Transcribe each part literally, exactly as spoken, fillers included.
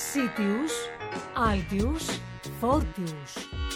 Citius, Altius, Fortius.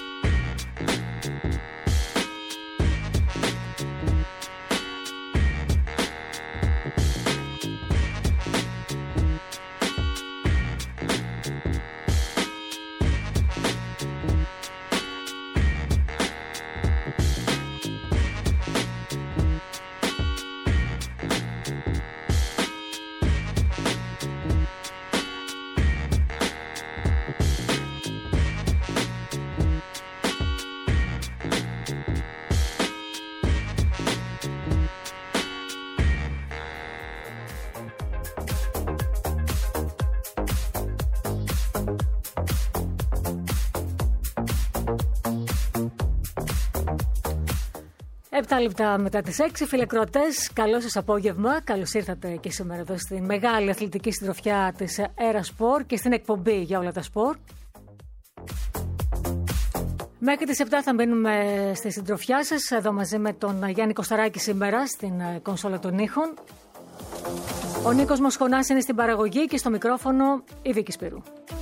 Επτά λεπτά μετά τις έξι, φίλοι ακροατές, καλό σας απόγευμα. Καλώς ήρθατε και σήμερα εδώ στην μεγάλη αθλητική συντροφιά της Έρα Σπορ και στην εκπομπή για όλα τα σπορ. Μέχρι τις επτά θα μπαίνουμε στη συντροφιά σας, εδώ μαζί με τον Γιάννη Κωσταράκη σήμερα στην κονσόλα των ήχων. Ο Νίκος Μοσχονάς είναι στην παραγωγή και στο μικρόφωνο η Βίκη Σπύρου.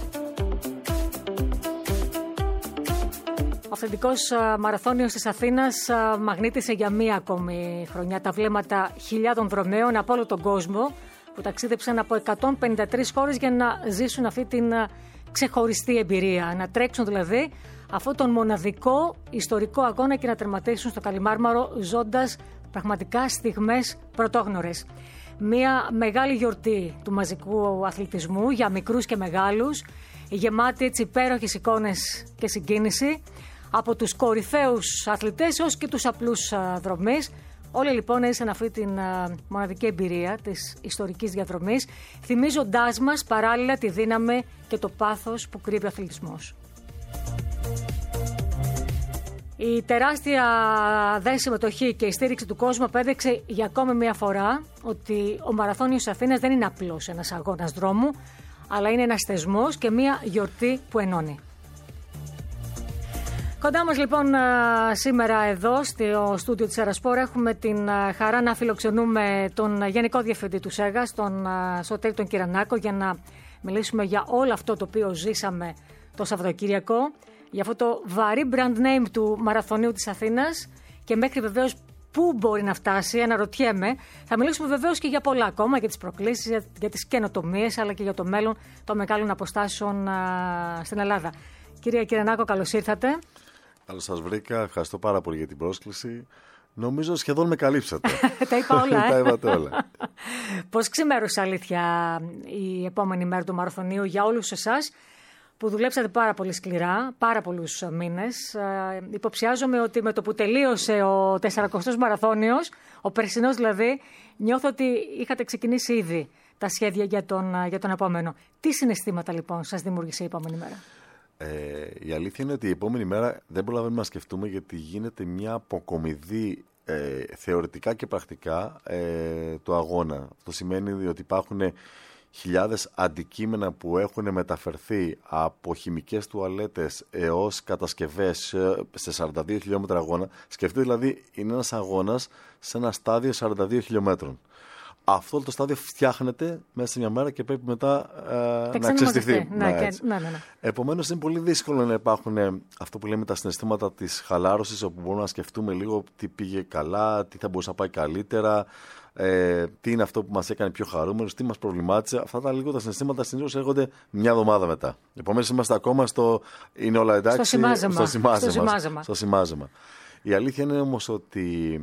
Ο αυθεντικός μαραθώνιος της Αθήνας μαγνήτησε για μία ακόμη χρονιά τα βλέμματα χιλιάδων δρομέων από όλο τον κόσμο που ταξίδεψαν από εκατόν πενήντα τρεις χώρες για να ζήσουν αυτή την ξεχωριστή εμπειρία. Να τρέξουν δηλαδή αυτόν τον μοναδικό ιστορικό αγώνα και να τερματίσουν στο Καλιμάρμαρο ζώντας πραγματικά στιγμές πρωτόγνωρες. Μία μεγάλη γιορτή του μαζικού αθλητισμού για μικρούς και μεγάλους, γεμάτη έτσι υπέροχες εικόνες και συγκίνηση από τους κορυφαίους αθλητές έως και τους απλούς δρομείς. Όλοι λοιπόν έζησαν αυτή την μοναδική εμπειρία της ιστορικής διαδρομής, θυμίζοντάς μας παράλληλα τη δύναμη και το πάθος που κρύβει ο αθλητισμός. Η τεράστια δε συμμετοχή και η στήριξη του κόσμου απέδειξε για ακόμη μια φορά ότι ο Μαραθώνιος της Αθήνας δεν είναι απλώς ένας αγώνας δρόμου, αλλά είναι ένας θεσμός και μια γιορτή που ενώνει. Κοντά μας λοιπόν σήμερα εδώ στο στούντιο της Έρα Σπορ έχουμε την χαρά να φιλοξενούμε τον Γενικό Διευθυντή του ΣΕΓΑΣ, τον Σωτήρη τον Κυρανάκο, για να μιλήσουμε για όλο αυτό το οποίο ζήσαμε το Σαββατοκύριακο, για αυτό το βαρύ brand name του Μαραθωνίου της Αθήνας και μέχρι βεβαίως πού μπορεί να φτάσει, αναρωτιέμαι. Θα μιλήσουμε βεβαίως και για πολλά ακόμα, για τις προκλήσεις, για, για τις καινοτομίες, αλλά και για το μέλλον των μεγάλων αποστάσεων α, στην Ελλάδα. Κυρία Κυρανάκο, καλώς ήρθατε. Καλώς σας βρήκα. Ευχαριστώ πάρα πολύ για την πρόσκληση. Νομίζω σχεδόν με καλύψατε. Τα είπα όλα, ε? Τα είπατε όλα. Πώς ξημέρωσε αλήθεια η επόμενη μέρα του Μαραθωνίου για όλους εσάς που δουλέψατε πάρα πολύ σκληρά, πάρα πολλούς μήνες. Ε, υποψιάζομαι ότι με το που τελείωσε ο τεσσαρακοστός Μαραθώνιος, ο περσινός δηλαδή, νιώθω ότι είχατε ξεκινήσει ήδη τα σχέδια για τον, για τον επόμενο. Τι συναισθήματα λοιπόν σας δημιούργησε η επόμενη μέρα? Ε, η αλήθεια είναι ότι η επόμενη μέρα δεν προλαβαίνουμε να σκεφτούμε, γιατί γίνεται μια αποκομιδή ε, θεωρητικά και πρακτικά ε, του αγώνα. Αυτό σημαίνει ότι υπάρχουν χιλιάδες αντικείμενα που έχουν μεταφερθεί από χημικές τουαλέτες έως κατασκευές σε σαράντα δύο χιλιόμετρα αγώνα. Σκεφτείτε δηλαδή, είναι ένας αγώνας σε ένα στάδιο σαράντα δύο χιλιόμετρων. Αυτό το στάδιο φτιάχνεται μέσα σε μια μέρα και πρέπει μετά ε, να ξεστιχθεί. Ναι, ναι, ναι, ναι. Επομένως είναι πολύ δύσκολο να υπάρχουν αυτό που λέμε τα συναισθήματα της χαλάρωσης, όπου μπορούμε να σκεφτούμε λίγο τι πήγε καλά, τι θα μπορούσε να πάει καλύτερα, ε, τι είναι αυτό που μας έκανε πιο χαρούμενους, τι μας προβλημάτισε. Αυτά τα λίγο τα συναισθήματα συνήθως έρχονται μια εβδομάδα μετά. Επομένως είμαστε ακόμα στο είναι όλα εντάξει, στο σημάζεμα. Στο σημάζεμα. Στο σημάζεμα. Στο σημάζεμα. Η αλήθεια είναι όμως ότι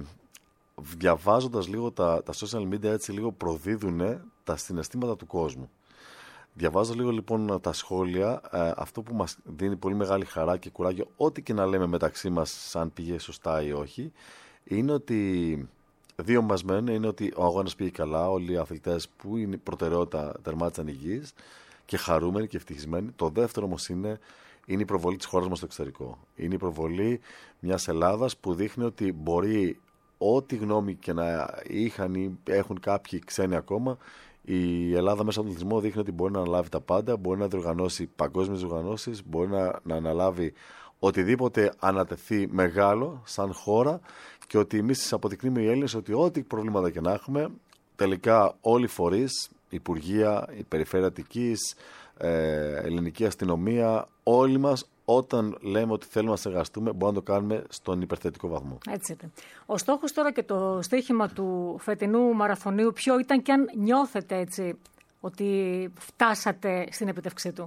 διαβάζοντας λίγο τα, τα social media, έτσι λίγο προδίδουν τα συναισθήματα του κόσμου. Διαβάζω λίγο λοιπόν τα σχόλια, ε, αυτό που μας δίνει πολύ μεγάλη χαρά και κουράγιο, ό,τι και να λέμε μεταξύ μας σαν πήγε σωστά ή όχι, είναι ότι δύο μας μένουν, είναι ότι ο αγώνας πήγε καλά, όλοι οι αθλητές που είναι προτεραιότητα τερμάτισαν υγιείς και χαρούμενοι και ευτυχισμένοι. Το δεύτερο όμως είναι, είναι η προβολή της χώρας μας στο εξωτερικό. Είναι η προβολή μιας Ελλάδας που δείχνει ότι μπορεί, ό,τι γνώμη και να είχαν ή έχουν κάποιοι ξένοι ακόμα, η Ελλάδα μέσα από τον αθλητισμό δείχνει ότι μπορεί να αναλάβει τα πάντα, μπορεί να διοργανώσει παγκόσμιες διοργανώσεις, μπορεί να, να αναλάβει οτιδήποτε ανατεθεί μεγάλο σαν χώρα, και ότι εμείς αποδεικνύουμε οι Έλληνες ότι ό,τι προβλήματα και να έχουμε, τελικά όλοι οι φορείς, Υπουργεία, η Περιφέρεια Αττικής, ε, ελληνική αστυνομία, όλοι μας, όταν λέμε ότι θέλουμε να συνεργαστούμε, μπορούμε να το κάνουμε στον υπερθετικό βαθμό. Έτσι είναι. Ο στόχος τώρα και το στοίχημα του φετινού μαραθωνίου ποιο ήταν, και αν νιώθετε έτσι ότι φτάσατε στην επίτευξή του?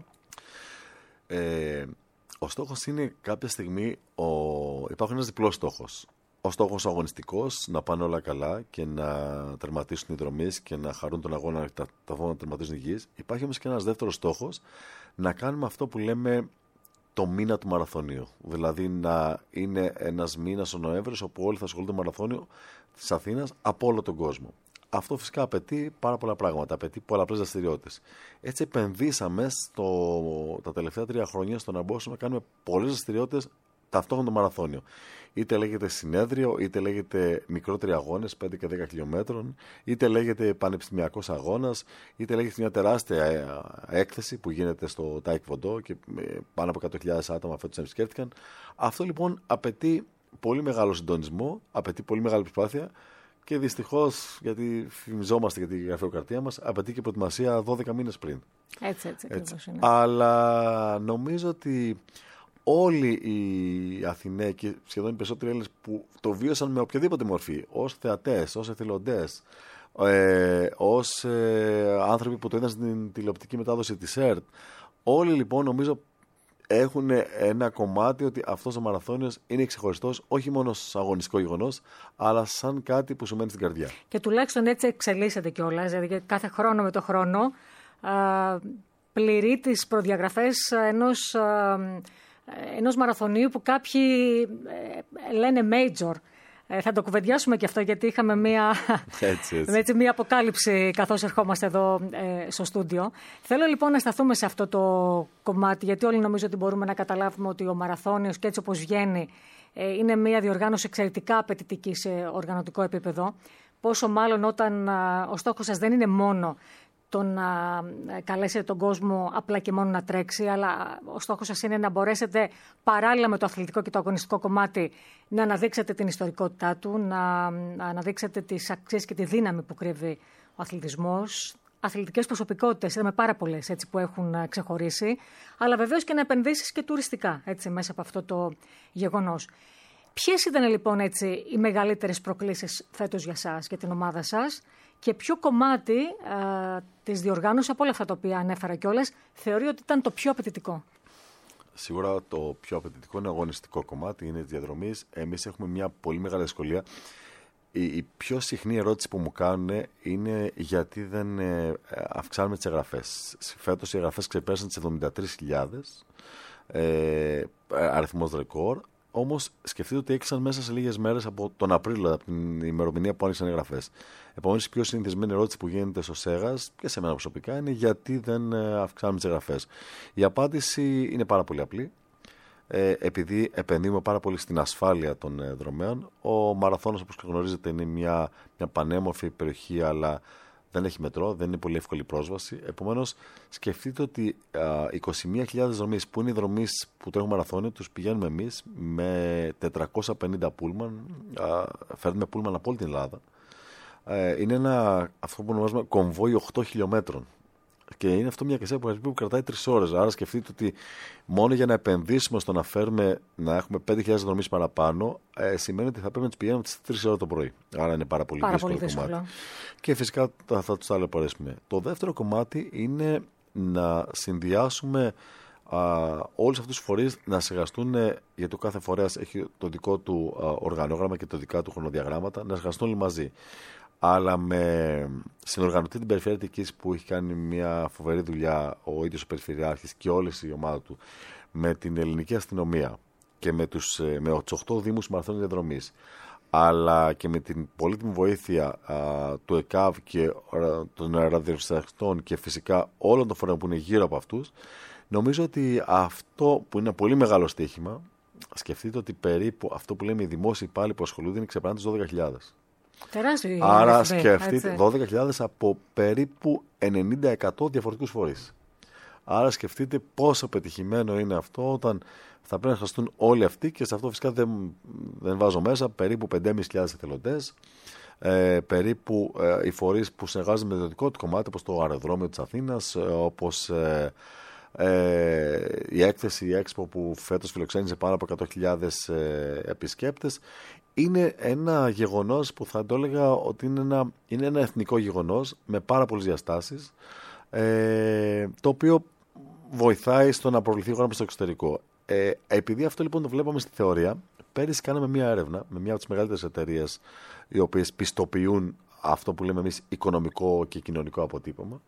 Ε, ο στόχος είναι κάποια στιγμή, ο... υπάρχει ένας διπλός στόχος. Ο στόχος αγωνιστικός, να πάνε όλα καλά και να τερματίσουν οι δρομείς και να χαρούν τον αγώνα τα, τα να τερματίσουν υγιείς. Υπάρχει όμως και ένας δεύτερος στόχος, να κάνουμε αυτό που λέμε το μήνα του μαραθωνίου. Δηλαδή να είναι ένας μήνας ο Νοέμβρης όπου όλοι θα ασχολούνται με το μαραθώνιο της Αθήνας από όλο τον κόσμο. Αυτό φυσικά απαιτεί πάρα πολλά πράγματα, απαιτεί πολλαπλές δραστηριότητες. Έτσι επενδύσαμε στο, τα τελευταία τρία χρόνια στο να μπορούσαμε να κάνουμε πολλές δραστηριότητες ταυτόχρονα το μαραθώνιο. Είτε λέγεται συνέδριο, είτε λέγεται μικρότεροι αγώνες πέντε και δέκα χιλιόμετρων, είτε λέγεται πανεπιστημιακός αγώνας, είτε λέγεται μια τεράστια έκθεση που γίνεται στο Τάικ Βοντό και πάνω από εκατό χιλιάδες άτομα φέτος επισκέφτηκαν. Αυτό λοιπόν απαιτεί πολύ μεγάλο συντονισμό, απαιτεί πολύ μεγάλη προσπάθεια και δυστυχώς, γιατί φημιζόμαστε για τη γραφειοκρατία μας, απαιτεί και προετοιμασία δώδεκα μήνες πριν. Έτσι, έτσι, έτσι. Είναι. Αλλά νομίζω ότι όλοι οι Αθηναίοι και σχεδόν οι περισσότεροι Έλληνες που το βίωσαν με οποιαδήποτε μορφή, ως θεατές, ως εθελοντές, ε, ως ε, άνθρωποι που το είδαν στην τηλεοπτική μετάδοση της ΕΡΤ, όλοι λοιπόν νομίζω έχουν ένα κομμάτι ότι αυτός ο μαραθώνιος είναι ξεχωριστός, όχι μόνο σαν αγωνιστικό γεγονός, αλλά σαν κάτι που σου μένει στην καρδιά. Και τουλάχιστον έτσι εξελίσσεται κιόλας, δηλαδή κάθε χρόνο με το χρόνο α, πληρεί τις προδιαγραφές ενός, α, ενός μαραθωνίου που κάποιοι ε, λένε major. Ε, θα το κουβεντιάσουμε και αυτό, γιατί είχαμε μία, έτσι, έτσι. έτσι, μία αποκάλυψη καθώς ερχόμαστε εδώ ε, στο στούντιο. Θέλω λοιπόν να σταθούμε σε αυτό το κομμάτι, γιατί όλοι νομίζω ότι μπορούμε να καταλάβουμε ότι ο μαραθώνιος και έτσι όπως βγαίνει ε, είναι μία διοργάνωση εξαιρετικά απαιτητική σε οργανωτικό επίπεδο. Πόσο μάλλον όταν α, ο στόχος σας δεν είναι μόνο το να καλέσετε τον κόσμο απλά και μόνο να τρέξει, αλλά ο στόχος σας είναι να μπορέσετε παράλληλα με το αθλητικό και το αγωνιστικό κομμάτι να αναδείξετε την ιστορικότητά του, να αναδείξετε τις αξίες και τη δύναμη που κρύβει ο αθλητισμός. Αθλητικές προσωπικότητες, είδαμε πάρα πολλές έτσι, που έχουν ξεχωρίσει, αλλά βεβαίως και να επενδύσεις και τουριστικά έτσι, μέσα από αυτό το γεγονός. Ποιες ήταν λοιπόν έτσι, οι μεγαλύτερες προκλήσεις φέτος για σας, για την ομάδα σας, και ποιο κομμάτι α, της διοργάνωσης από όλα αυτά τα οποία ανέφερα κιόλας θεωρεί ότι ήταν το πιο απαιτητικό? Σίγουρα το πιο απαιτητικό είναι αγωνιστικό κομμάτι, είναι της διαδρομής. Εμείς έχουμε μια πολύ μεγάλη δυσκολία. Η, η πιο συχνή ερώτηση που μου κάνουν είναι γιατί δεν ε, αυξάνουμε τις εγγραφές. Φέτος οι εγγραφές ξεπέρασαν τις εβδομήντα τρεις χιλιάδες, ε, αριθμός ρεκόρ. Όμως σκεφτείτε ότι έκλεισαν μέσα σε λίγες μέρες από τον Απρίλιο, από την ημερομηνία που άνοιξαν οι εγγραφές. Επομένως, η πιο συνηθισμένη ερώτηση που γίνεται στο ΣΕΓΑΣ και σε μένα προσωπικά είναι γιατί δεν αυξάνουμε τις εγγραφές. Η απάντηση είναι πάρα πολύ απλή. Ε, επειδή επενδύουμε πάρα πολύ στην ασφάλεια των ε, δρομέων, ο μαραθώνος, όπως γνωρίζετε, είναι μια, μια πανέμορφη περιοχή, αλλά δεν έχει μετρό, δεν είναι πολύ εύκολη πρόσβαση. Επομένως, σκεφτείτε ότι α, είκοσι μία χιλιάδες δρομείς που είναι οι δρομείς που τρέχουν μαραθώνιο, τους πηγαίνουμε εμείς με τετρακόσια πενήντα πούλμαν. Α, φέρνουμε πούλμαν από όλη την Ελλάδα. Ε, είναι ένα, αυτό που ονομάζουμε κομβόι οκτώ χιλιόμετρων. Και είναι αυτό μια κεσαία που κρατάει τρεις ώρες. Άρα σκεφτείτε ότι μόνο για να επενδύσουμε στο να φέρουμε, να έχουμε πέντε χιλιάδες δρομείς παραπάνω, ε, σημαίνει ότι θα πρέπει να τις πηγαίνουμε τις τρεις ώρες το πρωί. Άρα είναι πάρα πολύ, πάρα δύσκολο, πολύ δύσκολο κομμάτι. Και φυσικά θα, θα τους ταλαιπωρήσουμε. Το δεύτερο κομμάτι είναι να συνδυάσουμε α, όλους αυτούς τους φορείς να συνεργαστούν, γιατί ο κάθε φορέας έχει το δικό του α, οργανόγραμμα και το δικά του χρονοδιαγράμματα, να συνεργαστούν όλοι μαζί. Αλλά με συνοργανωτή την Περιφερειακής που έχει κάνει μια φοβερή δουλειά ο ίδιος ο Περιφερειάρχης και όλη η ομάδα του, με την ελληνική αστυνομία και με τους, με τους οκτώ δήμους μαραθώνιων διαδρομής, αλλά και με την πολύτιμη βοήθεια α, του ΕΚΑΒ και α, των ραδιοσταθμών και φυσικά όλων των φορέων που είναι γύρω από αυτούς, νομίζω ότι αυτό που είναι ένα πολύ μεγάλο στοίχημα, σκεφτείτε ότι περίπου αυτό που λέμε οι δημόσιοι υπάλληλοι που ασχολούνται είναι ξεπερνάνε τις δώδεκα χιλιάδες. Τεράστιο. Άρα σκεφτείτε δώδεκα χιλιάδες από περίπου ενενήντα τοις εκατό διαφορετικούς φορείς. Άρα σκεφτείτε πόσο πετυχημένο είναι αυτό όταν θα πρέπει να χαστούν όλοι αυτοί, και σε αυτό φυσικά δεν, δεν βάζω μέσα περίπου πέντε χιλιάδες πεντακόσιους εθελοντές, Ε, περίπου ε, οι φορείς που συνεργάζονται με το δικό του κομμάτι, όπως το αεροδρόμιο της Αθήνας, ε, όπως ε, ε, η έκθεση, η Expo που φέτος φιλοξένησε πάνω από εκατό χιλιάδες ε, επισκέπτες, είναι ένα γεγονός που θα το έλεγα ότι είναι ένα, είναι ένα εθνικό γεγονός με πάρα πολλές διαστάσεις, ε, το οποίο βοηθάει στο να προβληθεί η χώρα στο εξωτερικό. Ε, επειδή αυτό λοιπόν το βλέπαμε στη θεωρία, πέρυσι κάναμε μία έρευνα με μία από τις μεγαλύτερες εταιρείες οι οποίες πιστοποιούν αυτό που λέμε εμείς οικονομικό και κοινωνικό αποτύπωμα.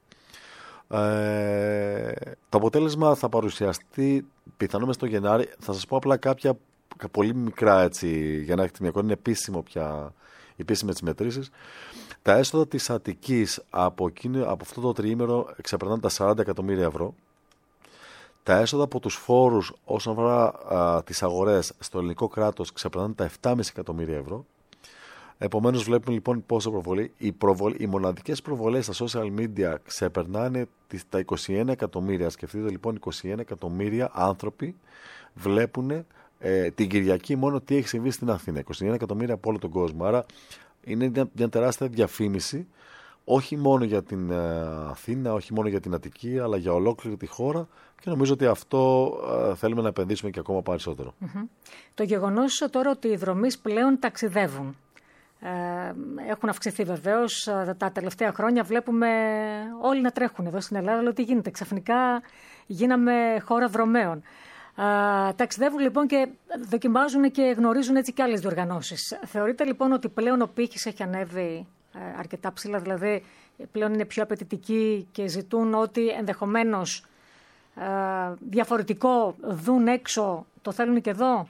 Ε, το αποτέλεσμα θα παρουσιαστεί πιθανόν μες στο Γενάρη. Θα σας πω απλά κάποια πολύ μικρά, έτσι, για να έχετε μια εικόνα. Είναι επίσημο πια, επίσημες τις μετρήσεις. Τα έσοδα της Αττικής από, εκείνο, από αυτό το τριήμερο ξεπερνάνε τα σαράντα εκατομμύρια ευρώ. Τα έσοδα από τους φόρους όσον αφορά α, τις αγορές στο ελληνικό κράτος ξεπερνάνε τα επτά κόμμα πέντε εκατομμύρια ευρώ. Επομένως βλέπουμε λοιπόν πόσο προβολή. Οι, προβολ... Οι μοναδικές προβολές στα social media ξεπερνάνε τα είκοσι ένα εκατομμύρια. Σκεφτείτε λοιπόν είκοσι ένα εκατομμύρια άνθρωποι βλέπουν ε, την Κυριακή μόνο τι έχει συμβεί στην Αθήνα. είκοσι ένα εκατομμύρια από όλο τον κόσμο. Άρα είναι μια, μια τεράστια διαφήμιση, όχι μόνο για την ε, Αθήνα, όχι μόνο για την Αττική, αλλά για ολόκληρη τη χώρα, και νομίζω ότι αυτό ε, θέλουμε να επενδύσουμε και ακόμα περισσότερο. Mm-hmm. Το γεγονός τώρα ότι οι δρομείς πλέον ταξιδεύουν. Ε, έχουν αυξηθεί βεβαίως τα τελευταία χρόνια. Βλέπουμε όλοι να τρέχουν εδώ στην Ελλάδα. Αλλά τι γίνεται, ξαφνικά γίναμε χώρα δρομέων. Ε, ταξιδεύουν λοιπόν και δοκιμάζουν και γνωρίζουν έτσι και άλλες διοργανώσεις. Θεωρείτε λοιπόν ότι πλέον ο πύχης έχει ανέβει ε, αρκετά ψηλά, δηλαδή πλέον είναι πιο απαιτητικοί και ζητούν ότι ενδεχομένως ε, διαφορετικό δουν έξω, το θέλουν και εδώ?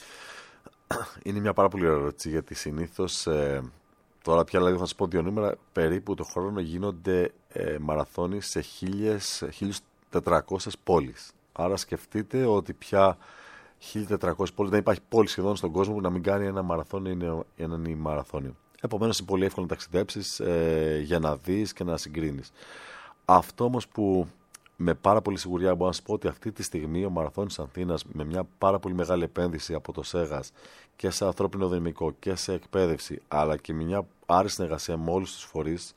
Είναι μια πάρα πολύ ωραία ερώτηση, γιατί συνήθως, ε, τώρα πια δηλαδή θα σας πω δύο νούμερα, περίπου το χρόνο γίνονται ε, μαραθώνοι σε χίλιες τετρακόσιες πόλεις. Άρα σκεφτείτε ότι πια χίλιες τετρακόσιες πόλεις, δεν υπάρχει πόλη σχεδόν στον κόσμο που να μην κάνει ένα μαραθώνιο ή έναν ημαραθώνιο. Επομένως είναι πολύ εύκολο να ταξιδέψεις ε, για να δεις και να συγκρίνεις. Αυτό όμως που με πάρα πολύ σιγουριά μπορώ να σας πω ότι αυτή τη στιγμή ο Μαραθώνιος Αθήνας, με μια πάρα πολύ μεγάλη επένδυση από το ΣΕΓΑΣ και σε ανθρώπινο δυναμικό και σε εκπαίδευση, αλλά και μια άριστη συνεργασία με όλους τους φορείς,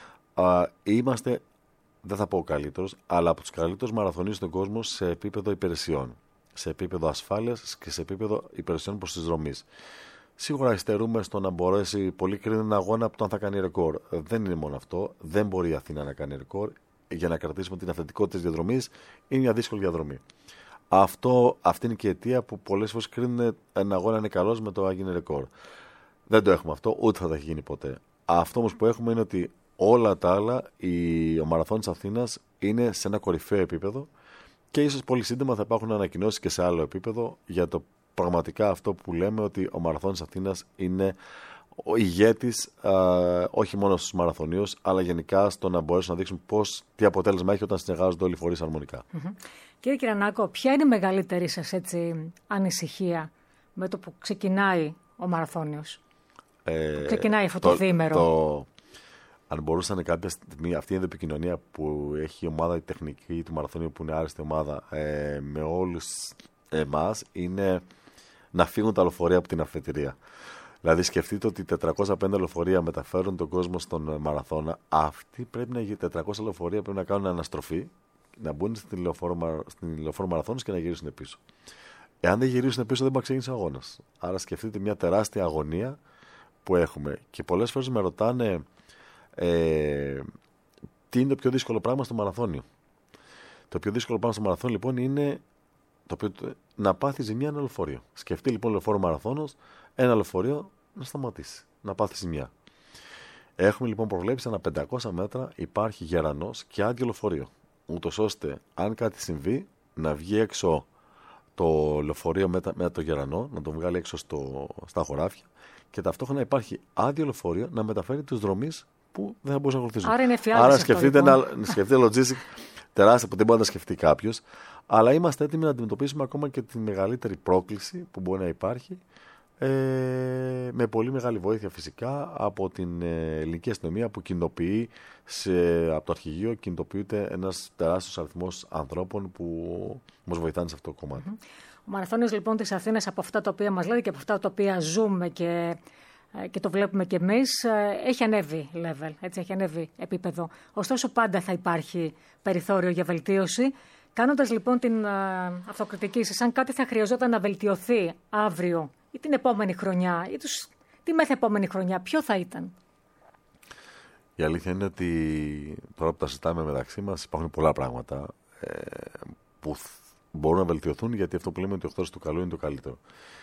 α, είμαστε, δεν θα πω καλύτερος, αλλά από τους καλύτερους μαραθωνίους στον κόσμο σε επίπεδο υπηρεσιών, σε επίπεδο ασφάλειας και σε επίπεδο υπηρεσιών προς τις δρομείς. Σίγουρα υστερούμε στο να μπορέσει πολύ κρίνει ένα αγώνα από το αν θα κάνει ρεκόρ. Δεν είναι μόνο αυτό. Δεν μπορεί η Αθήνα να κάνει ρεκόρ. Για να κρατήσουμε την αυθεντικότητα της διαδρομής, είναι μια δύσκολη διαδρομή. Αυτό, αυτή είναι και η αιτία που πολλές φορές κρίνουν ένα αγώνα είναι καλός με το να γίνει ρεκόρ. Δεν το έχουμε αυτό, ούτε θα το έχει γίνει ποτέ. Αυτό όμως που έχουμε είναι ότι όλα τα άλλα, η, ο Μαραθώνιος Αθήνας είναι σε ένα κορυφαίο επίπεδο και ίσως πολύ σύντομα θα υπάρχουν ανακοινώσεις και σε άλλο επίπεδο για το πραγματικά αυτό που λέμε ότι ο Μαραθώνιος Αθήνας είναι ο ηγέτης, α, όχι μόνο στους μαραθωνίους, αλλά γενικά στο να μπορέσουν να δείξουν πώς, τι αποτέλεσμα έχει όταν συνεργάζονται όλοι οι φορείς αρμονικά. Mm-hmm. Κύριε Κυρανάκο, ποια είναι η μεγαλύτερη σας έτσι, ανησυχία με το που ξεκινάει ο μαραθώνιος, ε, ξεκινάει αυτό το, το διήμερο? Το, αν μπορούσαν κάποια στιγμή, αυτή είναι η επικοινωνία που έχει η ομάδα η τεχνική του μαραθωνίου, που είναι άριστη ομάδα, ε, με όλους εμάς, είναι να φύγουν τα λεωφορεία από την αφετηρία. Δηλαδή σκεφτείτε ότι τετρακόσια πέντε λεωφορεία μεταφέρουν τον κόσμο στον μαραθώνα. Αυτοί πρέπει να γίνουν, τετρακόσια λεωφορεία πρέπει να κάνουν αναστροφή, να μπουν στην λεωφόρο, στην λεωφόρο μαραθώνης και να γυρίσουν πίσω. Εάν δεν γυρίσουν πίσω, δεν μπορεί να ξεκινήσει ο αγώνας. Άρα σκεφτείτε μια τεράστια αγωνία που έχουμε. Και πολλές φορές με ρωτάνε ε, τι είναι το πιο δύσκολο πράγμα στο μαραθώνιο. Το πιο δύσκολο πράγμα στο μαραθώνιο λοιπόν είναι το οποίο, να πάθει ζημιά ένα λεωφορείο. Σκεφτεί λοιπόν λεωφόρο μαραθώνος, ένα λεωφορείο να σταματήσει, να πάθει ζημιά. Έχουμε λοιπόν προβλέψει ένα πεντακόσια μέτρα υπάρχει γερανός και άδειο λεωφορείο. Ούτως ώστε αν κάτι συμβεί να βγει έξω το λεωφορείο με, με το γερανό, να τον βγάλει έξω στο, στα χωράφια και ταυτόχρονα υπάρχει άδειο λεωφορείο να μεταφέρει τους δρομείς που δεν θα μπορούσαν να ακολουθήσουν. Άρα είναι φιάλτης. Άρα σκεφτείτε, λοιπόν. ένα, σκεφτείτε logistic τεράστια που δεν μπορεί να σκεφτεί κάποιος, αλλά είμαστε έτοιμοι να αντιμετωπίσουμε ακόμα και τη μεγαλύτερη πρόκληση που μπορεί να υπάρχει, ε, με πολύ μεγάλη βοήθεια φυσικά από την ε, ελληνική αστυνομία που κινητοποιεί σε, από το αρχηγείο κινητοποιείται ένας τεράστιος αριθμός ανθρώπων που μας βοηθάνε σε αυτό το κομμάτι. Ο Μαραθώνιος λοιπόν της Αθήνας, από αυτά τα οποία μας λέτε και από αυτά τα οποία ζούμε και και το βλέπουμε κι εμείς, έχει ανέβει level, έτσι, έχει ανέβει επίπεδο. Ωστόσο πάντα θα υπάρχει περιθώριο για βελτίωση. Κάνοντας λοιπόν την αυτοκριτική σας, αν κάτι θα χρειαζόταν να βελτιωθεί αύριο ή την επόμενη χρονιά ή τους, τη μεθεπόμενη χρονιά, ποιο θα ήταν? Η αλήθεια είναι ότι τώρα που τα συζητάμε μεταξύ μας υπάρχουν πολλά πράγματα ε, που μπορούν να βελτιωθούν, γιατί αυτό που λέμε ότι ο οχθρός του καλού είναι το καλύτερο.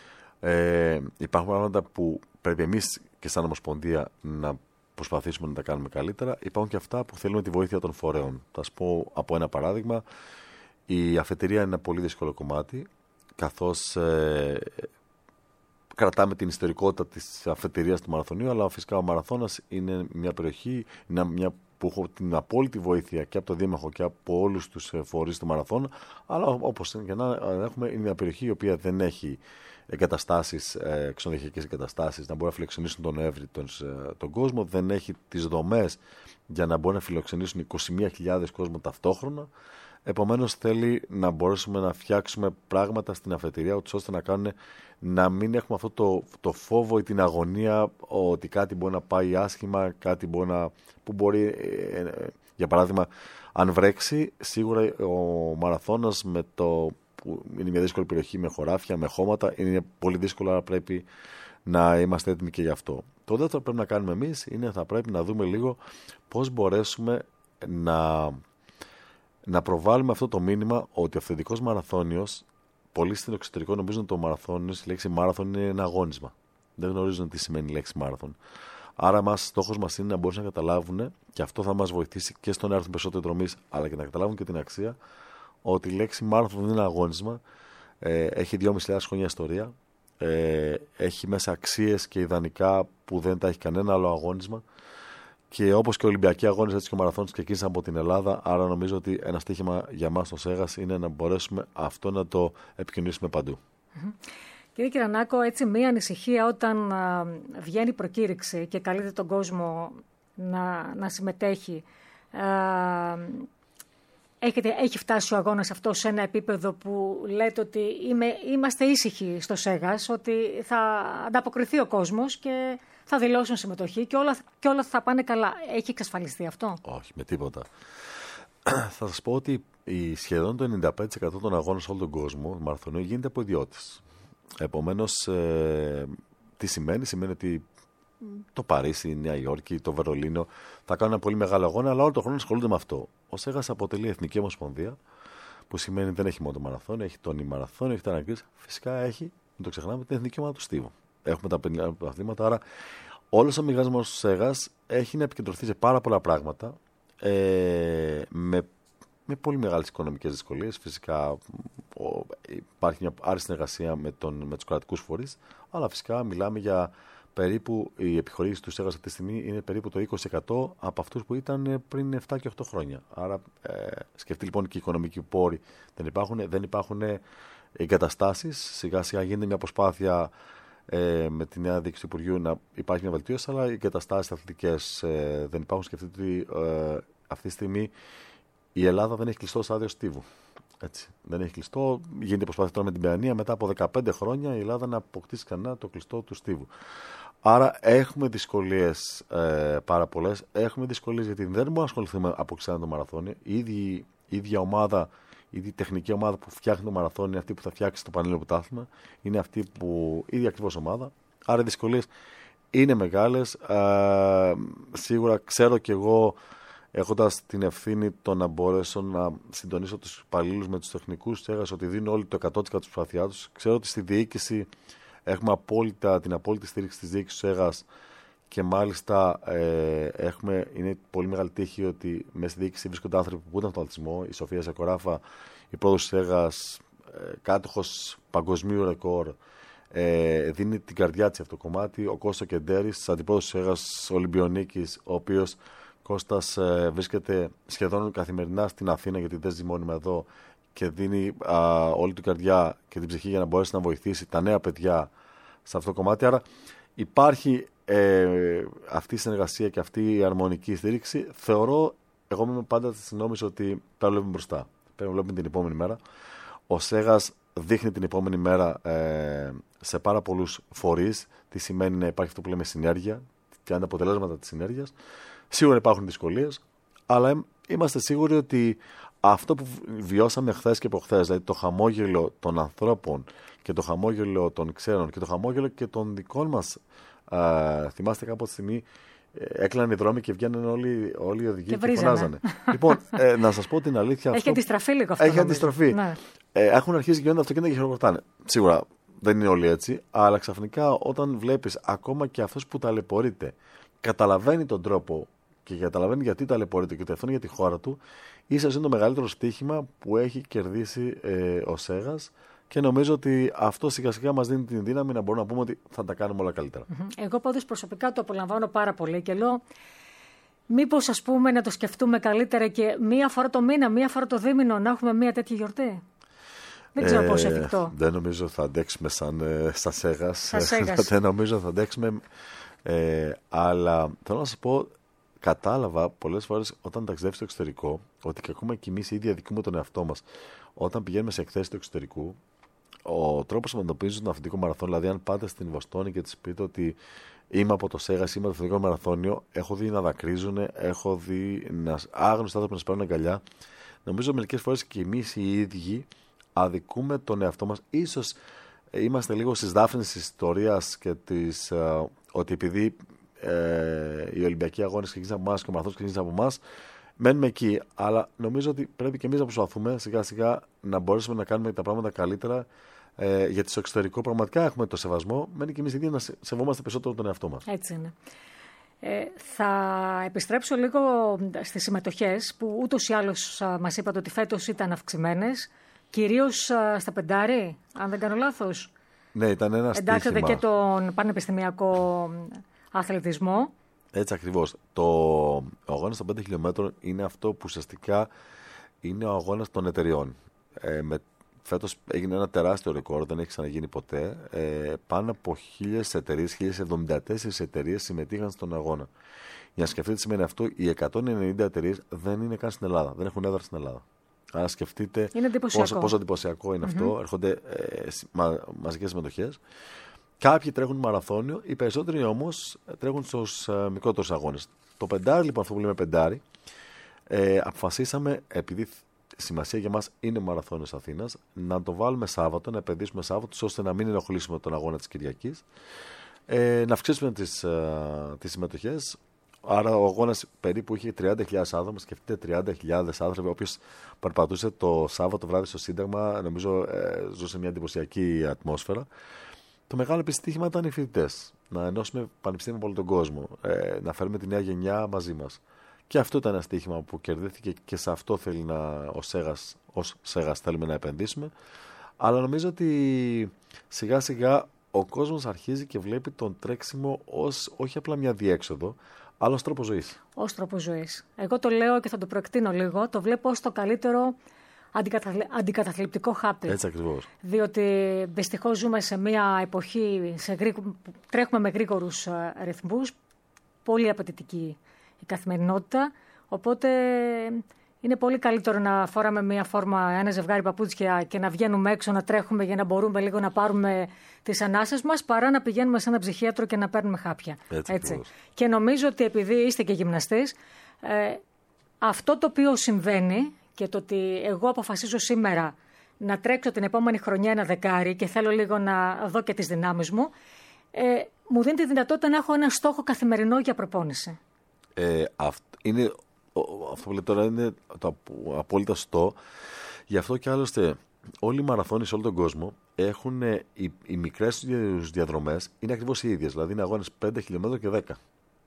Ε, υπάρχουν πράγματα που πρέπει εμείς και σαν Ομοσπονδία να προσπαθήσουμε να τα κάνουμε καλύτερα. Υπάρχουν και αυτά που θέλουμε τη βοήθεια των φορέων. Θα σας πω από ένα παράδειγμα. Η αφετηρία είναι ένα πολύ δύσκολο κομμάτι, καθώς ε, κρατάμε την ιστορικότητα της αφετηρίας του μαραθωνίου, αλλά φυσικά ο μαραθώνας είναι μια περιοχή είναι μια που έχω την απόλυτη βοήθεια και από το Δήμαρχο και από όλους τους φορείς του μαραθώνα, αλλά όπως και να έχουμε, είναι μια περιοχή η οποία δεν έχει εγκαταστάσεις, ε, ξενοδοχειακές εγκαταστάσεις, να μπορεί να φιλοξενήσουν τον Εύρη, τον, τον κόσμο, δεν έχει τις δομές για να μπορεί να φιλοξενήσουν είκοσι μία χιλιάδες κόσμο ταυτόχρονα. Επομένως θέλει να μπορέσουμε να φτιάξουμε πράγματα στην αφετηρία, ώστε να κάνουν, να μην έχουμε αυτό το, το φόβο ή την αγωνία ότι κάτι μπορεί να πάει άσχημα, κάτι μπορεί να, που μπορεί, ε, για παράδειγμα, αν βρέξει, σίγουρα ο μαραθώνας με το, που είναι μια δύσκολη περιοχή με χωράφια, με χώματα, είναι πολύ δύσκολο, αλλά πρέπει να είμαστε έτοιμοι και γι' αυτό. Το δεύτερο που πρέπει να κάνουμε εμείς είναι θα πρέπει να δούμε λίγο πώς μπορέσουμε να... να προβάλλουμε αυτό το μήνυμα ότι ο αυθεντικός μαραθώνιος, πολλοί στην εξωτερικό νομίζουν ότι το μαραθώνιος, η λέξη μάραθον είναι ένα αγώνισμα. Δεν γνωρίζουν τι σημαίνει η λέξη μάραθον. Άρα, μας, στόχος μας είναι να μπορούν να καταλάβουν, και αυτό θα μας βοηθήσει και στο να έρθουν περισσότεροι δρομείς, αλλά και να καταλάβουν και την αξία, ότι η λέξη μάραθον δεν είναι ένα αγώνισμα. Ε, έχει δυόμισι χιλιάδες χρόνια ιστορία. Ε, έχει μέσα αξίες και ιδανικά που δεν τα έχει κανένα άλλο αγώνισμα. Και όπως και οι Ολυμπιακοί αγώνες, έτσι και ο μαραθώνας ξεκίνησαν από την Ελλάδα. Άρα νομίζω ότι ένα στοίχημα για μας στο ΣΕΓΑΣ είναι να μπορέσουμε αυτό να το επικοινωνήσουμε παντού. Mm-hmm. Κύριε Κυρανάκο, έτσι μία ανησυχία όταν α, βγαίνει προκήρυξη και καλείται τον κόσμο να, να συμμετέχει. Α, έχετε, έχει φτάσει ο αγώνας αυτό σε ένα επίπεδο που λέτε ότι είμαι, είμαστε ήσυχοι στο ΣΕΓΑΣ, ότι θα ανταποκριθεί ο κόσμος και θα δηλώσουν συμμετοχή και όλα, και όλα θα πάνε καλά. Έχει εξασφαλιστεί αυτό? Όχι, με τίποτα. Θα σας πω ότι η σχεδόν το ενενήντα πέντε τοις εκατό των αγώνων σε όλο τον κόσμο, μαραθωνίου, γίνεται από ιδιώτες. Επομένως, ε, τι σημαίνει? Σημαίνει ότι το Παρίσι, η Νέα Υόρκη, το Βερολίνο θα κάνουν ένα πολύ μεγάλο αγώνα, αλλά όλο τον χρόνο ασχολούνται με αυτό. Ο ΣΕΓΑΣ αποτελεί Εθνική Ομοσπονδία, που σημαίνει δεν έχει μόνο το μαραθώνιο, έχει τον ημαραθώνιο, έχει τα αναγκρίες. Φυσικά έχει, μην το ξεχνάμε, την Εθνική Ομάδα του Στίβου. Έχουμε τα πενήντα πρωταθλήματα, άρα όλος ο μηχανισμός του ΣΕΓΑΣ έχει να επικεντρωθεί σε πάρα πολλά πράγματα, ε, με, με πολύ μεγάλες οικονομικές δυσκολίες. Φυσικά ο, υπάρχει μια άριστη συνεργασία με, τον, με τους κρατικούς φορείς, αλλά φυσικά μιλάμε για περίπου, οι επιχορήγηση του ΣΕΓΑΣ αυτή τη στιγμή είναι περίπου το είκοσι τοις εκατό από αυτούς που ήταν πριν επτά και οκτώ χρόνια. Άρα ε, σκεφτεί λοιπόν και οι οικονομικοί πόροι δεν υπάρχουν, δεν υπάρχουν εγκαταστάσεις. Σιγά σιγά γίνεται μια προσπάθεια ε, με τη νέα διοίκηση του Υπουργείου να υπάρχει μια βελτίωση, αλλά οι εγκαταστάσεις αθλητικές ε, δεν υπάρχουν. Σκεφτείτε ότι ε, αυτή τη στιγμή η Ελλάδα δεν έχει κλειστό στάδιο Στίβου. Έτσι. Δεν έχει κλειστό. Γίνεται προσπάθεια τώρα με την Παιανία μετά από δεκαπέντε χρόνια η Ελλάδα να αποκτήσει κανένα το κλειστό του Στίβου. Άρα έχουμε δυσκολίες ε, πάρα πολλές. Έχουμε δυσκολίες γιατί δεν μπορούμε να ασχοληθούμε από ξένα το μαραθώνιο. Η ίδια, η ίδια ομάδα, η ίδια τεχνική ομάδα που φτιάχνει το μαραθώνιο είναι αυτή που θα φτιάξει το Πανελλήνιο Πρωτάθλημα. Είναι αυτή που. Η ίδια ακριβώς ομάδα. Άρα οι δυσκολίες είναι μεγάλες. Ε, σίγουρα ξέρω κι εγώ, έχοντας την ευθύνη το να μπορέσω να συντονίσω τους υπαλλήλους με τους τεχνικούς, ΣΕΓΑΣ ότι δίνουν όλοι το εκατό τοις εκατό της προσπάθειάς τους. Ξέρω ότι στη διοίκηση έχουμε απόλυτα, την απόλυτη στήριξη της διοίκησης του ΣΕΓΑΣ και μάλιστα ε, έχουμε, είναι πολύ μεγάλη τύχη ότι μέσα στη διοίκηση βρίσκονται άνθρωποι που ήταν στον αθλητισμό. Η Σοφία Σακοράφα, η πρόεδρος του ΣΕΓΑΣ, ε, κάτοχος παγκοσμίου ρεκόρ, ε, δίνει την καρδιά της αυτό το κομμάτι. Ο Κώστας Κεντέρης, αντιπρόεδρος του ΣΕΓΑΣ Ολυμπιονίκης, ο οποίος Κώστας ε, βρίσκεται σχεδόν καθημερινά στην Αθήνα, γιατί δεν ζει μόνιμα εδώ, και δίνει α, όλη την καρδιά και την ψυχή για να μπορέσει να βοηθήσει τα νέα παιδιά σε αυτό το κομμάτι. Άρα υπάρχει ε, αυτή η συνεργασία και αυτή η αρμονική στήριξη. Θεωρώ, εγώ είμαι πάντα στη νόμιση ότι πρέπει να βλέπουμε μπροστά. Πρέπει να βλέπουμε την επόμενη μέρα. Ο ΣΕΓΑΣ δείχνει την επόμενη μέρα ε, σε πάρα πολλούς φορείς τι σημαίνει να υπάρχει αυτό που λέμε συνέργεια και αν τα αποτελέσματα της συνέργειας. Σίγουρα υπάρχουν δυσκολίες, αλλά είμαστε σίγουροι ότι αυτό που βιώσαμε χθες και προχθές, δηλαδή το χαμόγελο των ανθρώπων και το χαμόγελο των ξένων και το χαμόγελο και των δικών μας, ε, θυμάστε κάποια στιγμή έκλαναν οι δρόμοι και βγαίνουν όλοι, όλοι οι οδηγοί και, και φωνάζανε. Λοιπόν, ε, να σας πω την αλήθεια. Έχει αυτό... αντιστραφεί λίγο αυτό. Έχει αντιστραφεί. Ναι. Ε, έχουν αρχίσει και γίνονται αυτοκίνητα και χειροκροτάνε. Σίγουρα δεν είναι όλοι έτσι, αλλά ξαφνικά όταν βλέπεις ακόμα και αυτός που ταλαιπωρείται καταλαβαίνει τον τρόπο και καταλαβαίνει γιατί ταλαιπωρείται και ότι αυτό είναι για τη χώρα του, ίσως είναι το μεγαλύτερο στοίχημα που έχει κερδίσει ε, ο Σέγας. Και νομίζω ότι αυτό σιγά σιγά μας δίνει την δύναμη να μπορούμε να πούμε ότι θα τα κάνουμε όλα καλύτερα. Εγώ πάντως προσωπικά το απολαμβάνω πάρα πολύ και λέω μήπως ας πούμε να το σκεφτούμε καλύτερα και μία φορά το μήνα, μία φορά το δίμηνο να έχουμε μία τέτοια γιορτή. Δεν ξέρω ε, πόσο εφικτό. Δεν νομίζω θα αντέξουμε σαν ε, στα Σέγας. Στα Σέγας. Δεν νομίζω θα αντέξουμε. Ε, αλλά θέλω να σας πω, κατάλαβα πολλές φορές όταν ταξιδεύεις στο εξωτερικό ότι και ακόμα και εμείς ήδη αδικούμε τον εαυτό μας. Όταν πηγαίνουμε σε εκθέσεις του εξωτερικού, ο τρόπος που αντιμετωπίζουν τον αθλητικό μαραθώνιο, δηλαδή αν πάτε στην Βοστόνη και της πείτε ότι είμαι από το Σέγας, είμαι από το αθλητικό μαραθώνιο, έχω δει να δακρύζουν, έχω δει να... άγνωστοι άνθρωποι να σπέρνουν αγκαλιά. Νομίζω μερικές φορές και εμείς οι ίδιοι αδικούμε τον εαυτό μας. Ίσως είμαστε λίγο στις δάφνες της ιστορίας και της, uh, ότι επειδή ε, οι Ολυμπιακοί αγώνες ξεκίνησαν από εμάς και ο μαραθώνιος ξεκίνησε από εμάς, μένουμε εκεί. Αλλά νομίζω ότι πρέπει και εμείς να προσπαθούμε σιγά σιγά να μπορέσουμε να κάνουμε τα πράγματα καλύτερα. Ε, γιατί στο εξωτερικό πραγματικά έχουμε το σεβασμό. Μένει και εμείς ίδιοι να σεβόμαστε περισσότερο τον εαυτό μας. Έτσι είναι. Ε, θα επιστρέψω λίγο στις συμμετοχές που ούτως ή άλλως μας είπατε ότι φέτος ήταν αυξημένες. Κυρίως στα πεντάρι, αν δεν κάνω λάθος. Ναι, ήταν ένα στοίχημα. Εντάξατε και τον πανεπιστημιακό αθλητισμό. Έτσι ακριβώς. Το ο αγώνας των πέντε χιλιόμετρων είναι αυτό που ουσιαστικά είναι ο αγώνας των εταιριών. Ε, με, φέτος έγινε ένα τεράστιο ρεκόρ, δεν έχει ξαναγίνει ποτέ. Ε, πάνω από χίλιες εταιρείες, χίλιες εβδομήντα τέσσερις εταιρείες συμμετείχαν στον αγώνα. Για να σκεφτείτε τι σημαίνει αυτό, οι εκατόν ενενήντα εταιρείες δεν είναι καν στην Ελλάδα, δεν έχουν έδρα στην Ελλάδα. Αν σκεφτείτε πόσο, πόσο εντυπωσιακό είναι mm-hmm. αυτό, έρχονται ε, μα, μαζικές συμμετοχές. Κάποιοι τρέχουν μαραθώνιο, οι περισσότεροι όμως τρέχουν στους ε, μικρότερους αγώνες. Το πεντάρι, λοιπόν, αυτό που λέμε πεντάρι, ε, αποφασίσαμε, επειδή σημασία για μας είναι ο μαραθώνιος Αθήνας, να το βάλουμε Σάββατο, να επενδύσουμε Σάββατο, ώστε να μην ενοχλήσουμε τον αγώνα της Κυριακής, ε, να αυξήσουμε τις, ε, τις συμμετοχές. Άρα ο αγώνας περίπου είχε τριάντα χιλιάδες άτομα, σκεφτείτε τριάντα χιλιάδες άνθρωποι. Όποιος περπατούσε το Σάββατο βράδυ στο Σύνταγμα, νομίζω ε, ζούσε μια εντυπωσιακή ατμόσφαιρα. Το μεγάλο επιστήμημα ήταν οι φοιτητές. Να ενώσουμε πανεπιστήμια από όλο τον κόσμο, ε, να φέρουμε τη νέα γενιά μαζί μας. Και αυτό ήταν ένα στοίχημα που κερδίθηκε και σε αυτό θέλει να, ως Σέγας, ως Σέγας θέλουμε να επενδύσουμε. Αλλά νομίζω ότι σιγά σιγά ο κόσμος αρχίζει και βλέπει τον τρέξιμο ως όχι απλά μια διέξοδο, αλλά ως τρόπο ζωής. Ως τρόπο ζωής. Εγώ το λέω και θα το προεκτείνω λίγο, το βλέπω ως το καλύτερο αντικαταθλι... αντικαταθλιπτικό χάπι. Έτσι ακριβώς. Διότι δυστυχώς ζούμε σε μια εποχή, σε γρήγο... τρέχουμε με γρήγορους ρυθμούς, πολύ απαιτητική η καθημερινότητα, οπότε είναι πολύ καλύτερο να φοράμε μια φόρμα, ένα ζευγάρι παπούτσια και να βγαίνουμε έξω, να τρέχουμε για να μπορούμε λίγο να πάρουμε τις ανάσες μας, παρά να πηγαίνουμε σε ένα ψυχίατρο και να παίρνουμε χάπια. Έτσι, Έτσι. Και νομίζω ότι επειδή είστε και γυμναστής, ε, αυτό το οποίο συμβαίνει και το ότι εγώ αποφασίζω σήμερα να τρέξω την επόμενη χρονιά ένα δεκάρι και θέλω λίγο να δω και τις δυνάμεις μου, ε, μου δίνει τη δυνατότητα να έχω ένα στόχο καθημερινό για προπόνηση. Ε, αυ, είναι, αυτό που λέτε τώρα είναι το απόλυτα σωστό. Γι' αυτό και άλλωστε όλοι οι μαραθώνοι σε όλο τον κόσμο έχουν οι, οι μικρές διαδρομές είναι ακριβώς οι ίδιες. Δηλαδή είναι αγώνες πέντε χιλιόμετρων και δέκα.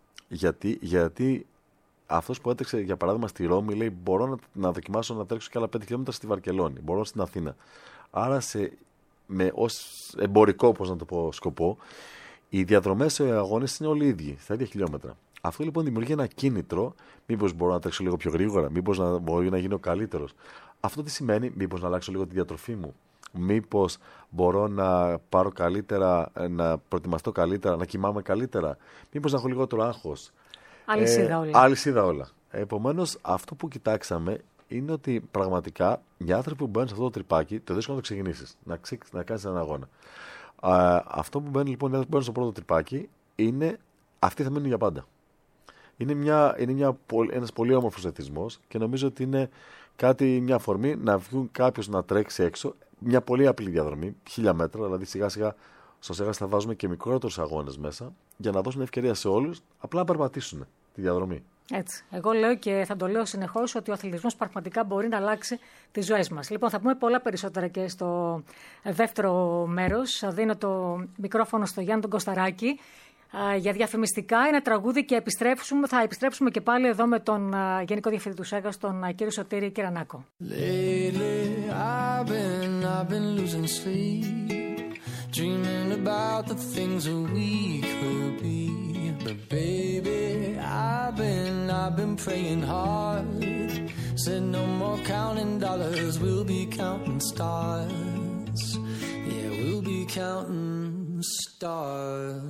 Γιατί, γιατί αυτός που έτρεξε για παράδειγμα στη Ρώμη λέει μπορώ να, να δοκιμάσω να τρέξω και άλλα πέντε χιλιόμετρα στη Βαρκελόνη, μπορώ στην Αθήνα. Άρα σε, με, ως εμπορικό, πώς να το πω, σκοπό, οι διαδρομές σε αγώνες είναι όλοι οι ίδιοι, στα ίδια χιλιόμετρα. Αυτό λοιπόν δημιουργεί ένα κίνητρο, μήπως μπορώ να τρέξω λίγο πιο γρήγορα, μήπως να μπορεί να γίνω καλύτερος. Αυτό τι σημαίνει, μήπως να αλλάξω λίγο τη διατροφή μου, μήπως μπορώ να πάρω καλύτερα, να προετοιμαστώ καλύτερα, να κοιμάμαι καλύτερα, μήπως να έχω λιγότερο άγχος. Αλυσίδα όλα. Ε, αλυσίδα όλα. Επομένως, αυτό που κοιτάξαμε είναι ότι πραγματικά οι άνθρωποι που μπαίνουν σε αυτό το τρυπάκι, το δύσκολο να το ξεκινήσεις, να, ξε... να κάνεις έναν αγώνα. Α, αυτό που μπαίνουν λοιπόν, οι άνθρωποι που μπαίνουν στο πρώτο τρυπάκι, είναι αυτοί θα μείνουν για πάντα. Είναι, μια, είναι μια, ένας πολύ όμορφος εθισμός και νομίζω ότι είναι κάτι, μια αφορμή να βγουν κάποιος να τρέξει έξω. Μια πολύ απλή διαδρομή, χίλια μέτρα, δηλαδή σιγά σιγά στο Σέγας θα βάζουμε και μικρότερους αγώνες μέσα για να δώσουν ευκαιρία σε όλους απλά να περπατήσουν τη διαδρομή. Έτσι. Εγώ λέω και θα το λέω συνεχώς ότι ο αθλητισμός πραγματικά μπορεί να αλλάξει τις ζωές μας. Λοιπόν, θα πούμε πολλά περισσότερα και στο δεύτερο μέρος. Δίνω το μικρόφωνο στο Γιάννη τον Κωσταράκη για διαφημιστικά. Είναι τραγούδι και επιστρέψουμε, θα επιστρέψουμε και πάλι εδώ με τον Γενικό Διευθυντή του Σέγας, τον κύριο Σωτήρη Κυρανάκο. Lately, I've been, I've been losing sleep, dreaming about the things that we could be. But baby, I've been, I've been praying hard. Said no more counting dollars, we'll be counting stars. Yeah, we'll be counting stars.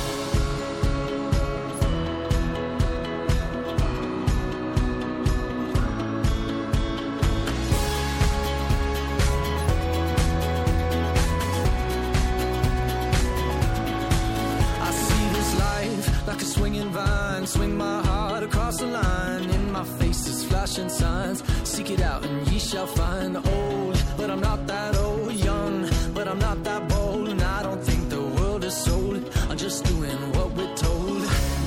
Like a swinging vine, swing my heart across the line. In my face is flashing signs. Seek it out and ye shall find. Old, but I'm not that old. Young, but I'm not that bold. And I don't think the world is sold. I'm just doing what we're told.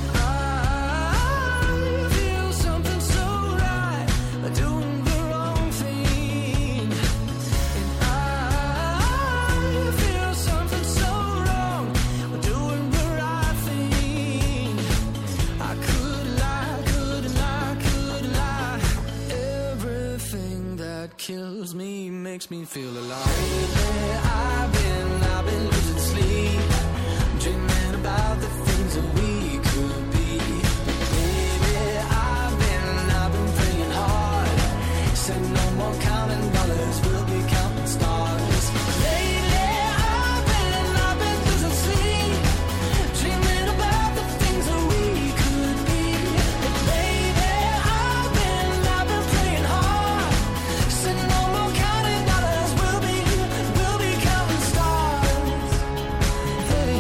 I feel something so right, doing the wrong thing. And I feel something so wrong, doing the right thing. I could lie, could lie, could lie. Everything that kills me makes me feel alive. Lately, I've been, I've been losing sleep, dreaming about the things that we could be. But baby, I've been, I've been praying hard. Said no more counting dollars, we'll be counting stars. Lately, I've been, I've been losing sleep, dreaming about the things that we could be. But baby, I've been, I've been praying hard. Said no more counting dollars, we'll be, we'll be counting stars. Hey.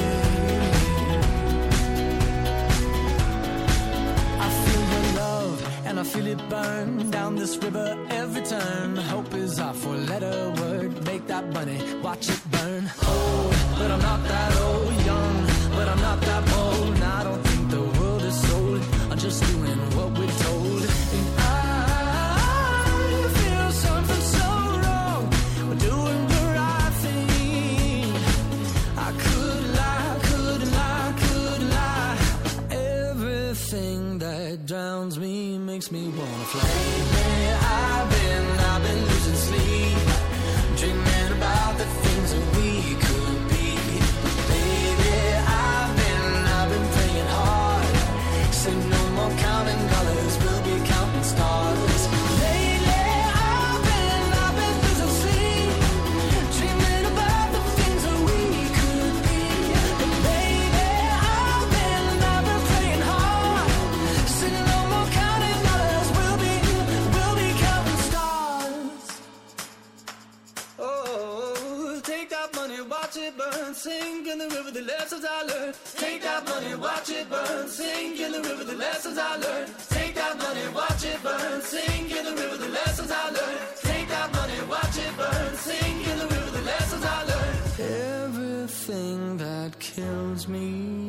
I feel your love and I feel it burn down this river every turn. Hope is our four-letter word. Make that money, watch it burn. Old, but I'm not that old. Young, but I'm not that bold. And I don't think the world is sold. I'm just doing what we're told. And I feel something so wrong. We're doing the right thing. I could lie, could lie, could lie. Everything that drowns me makes me wanna fly. Lately, I've been, I've been losing sleep, dreaming about the things that we could be. But baby, I've been, I've been praying hard. Said no more counting dollars, we'll be counting stars. Lately, I've been, I've been losing sleep, dreaming about the things that we could be. But baby, I've been, I've been praying hard. Said no more counting dollars, we'll be, we'll be counting stars. Oh, take that money, watch it burn, sink in the river, the lessons I learned. Take that money, watch it burn, sink in the river, the lessons I learned. Take that money, watch it burn, sink in the river, the lessons I learned. Take that money, watch it burn, sink in the river, the lessons I learned. Everything that kills me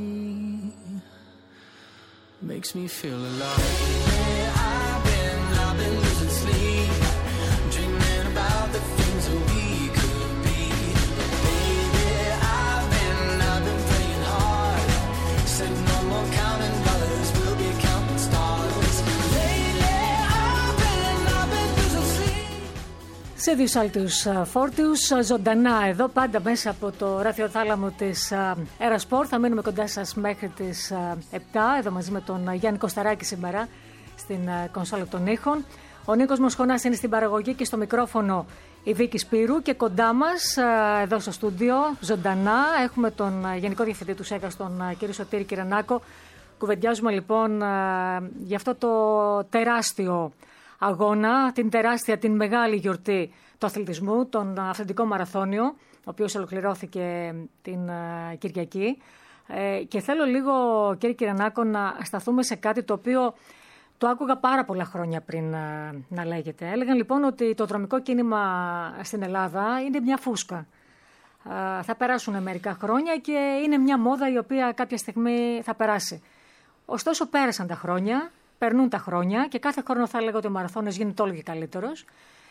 makes me feel alive. Hey, I've been, I've been losing sleep, dreaming about the things that we could be. Baby, I've been, I've been praying hard. Said no more counting dollars, we'll be counting stars. Lately, I've been, I've been losing sleep. Σε δύο σάλτιους φόρτιους, ζωντανά εδώ, πάντα μέσα από το ραδιοθάλαμο της Aerosport. Θα μείνουμε κοντά σας μέχρι τις επτά, εδώ μαζί με τον Γιάννη Κωσταράκη σήμερα στην κονσόλα των ήχων. Ο Νίκος Μοσχονάς είναι στην παραγωγή και στο μικρόφωνο η Βίκη Σπύρου και κοντά μας εδώ στο στούντιο, ζωντανά, έχουμε τον Γενικό Διευθυντή του Σέγας, τον κύριο Σωτήρη Κυρανάκο. Κουβεντιάζουμε λοιπόν για αυτό το τεράστιο αγώνα, την τεράστια, την μεγάλη γιορτή του αθλητισμού, τον αυθεντικό μαραθώνιο, ο οποίος ολοκληρώθηκε την Κυριακή. Και θέλω λίγο, κύριε Κυρανάκο, να σταθούμε σε κάτι το οποίο το άκουγα πάρα πολλά χρόνια πριν να λέγεται. Έλεγαν λοιπόν ότι το δρομικό κίνημα στην Ελλάδα είναι μια φούσκα. Θα περάσουν μερικά χρόνια και είναι μια μόδα η οποία κάποια στιγμή θα περάσει. Ωστόσο πέρασαν τα χρόνια, περνούν τα χρόνια και κάθε χρόνο θα έλεγα ότι ο μαραθώνιος γίνεται όλο και καλύτερος.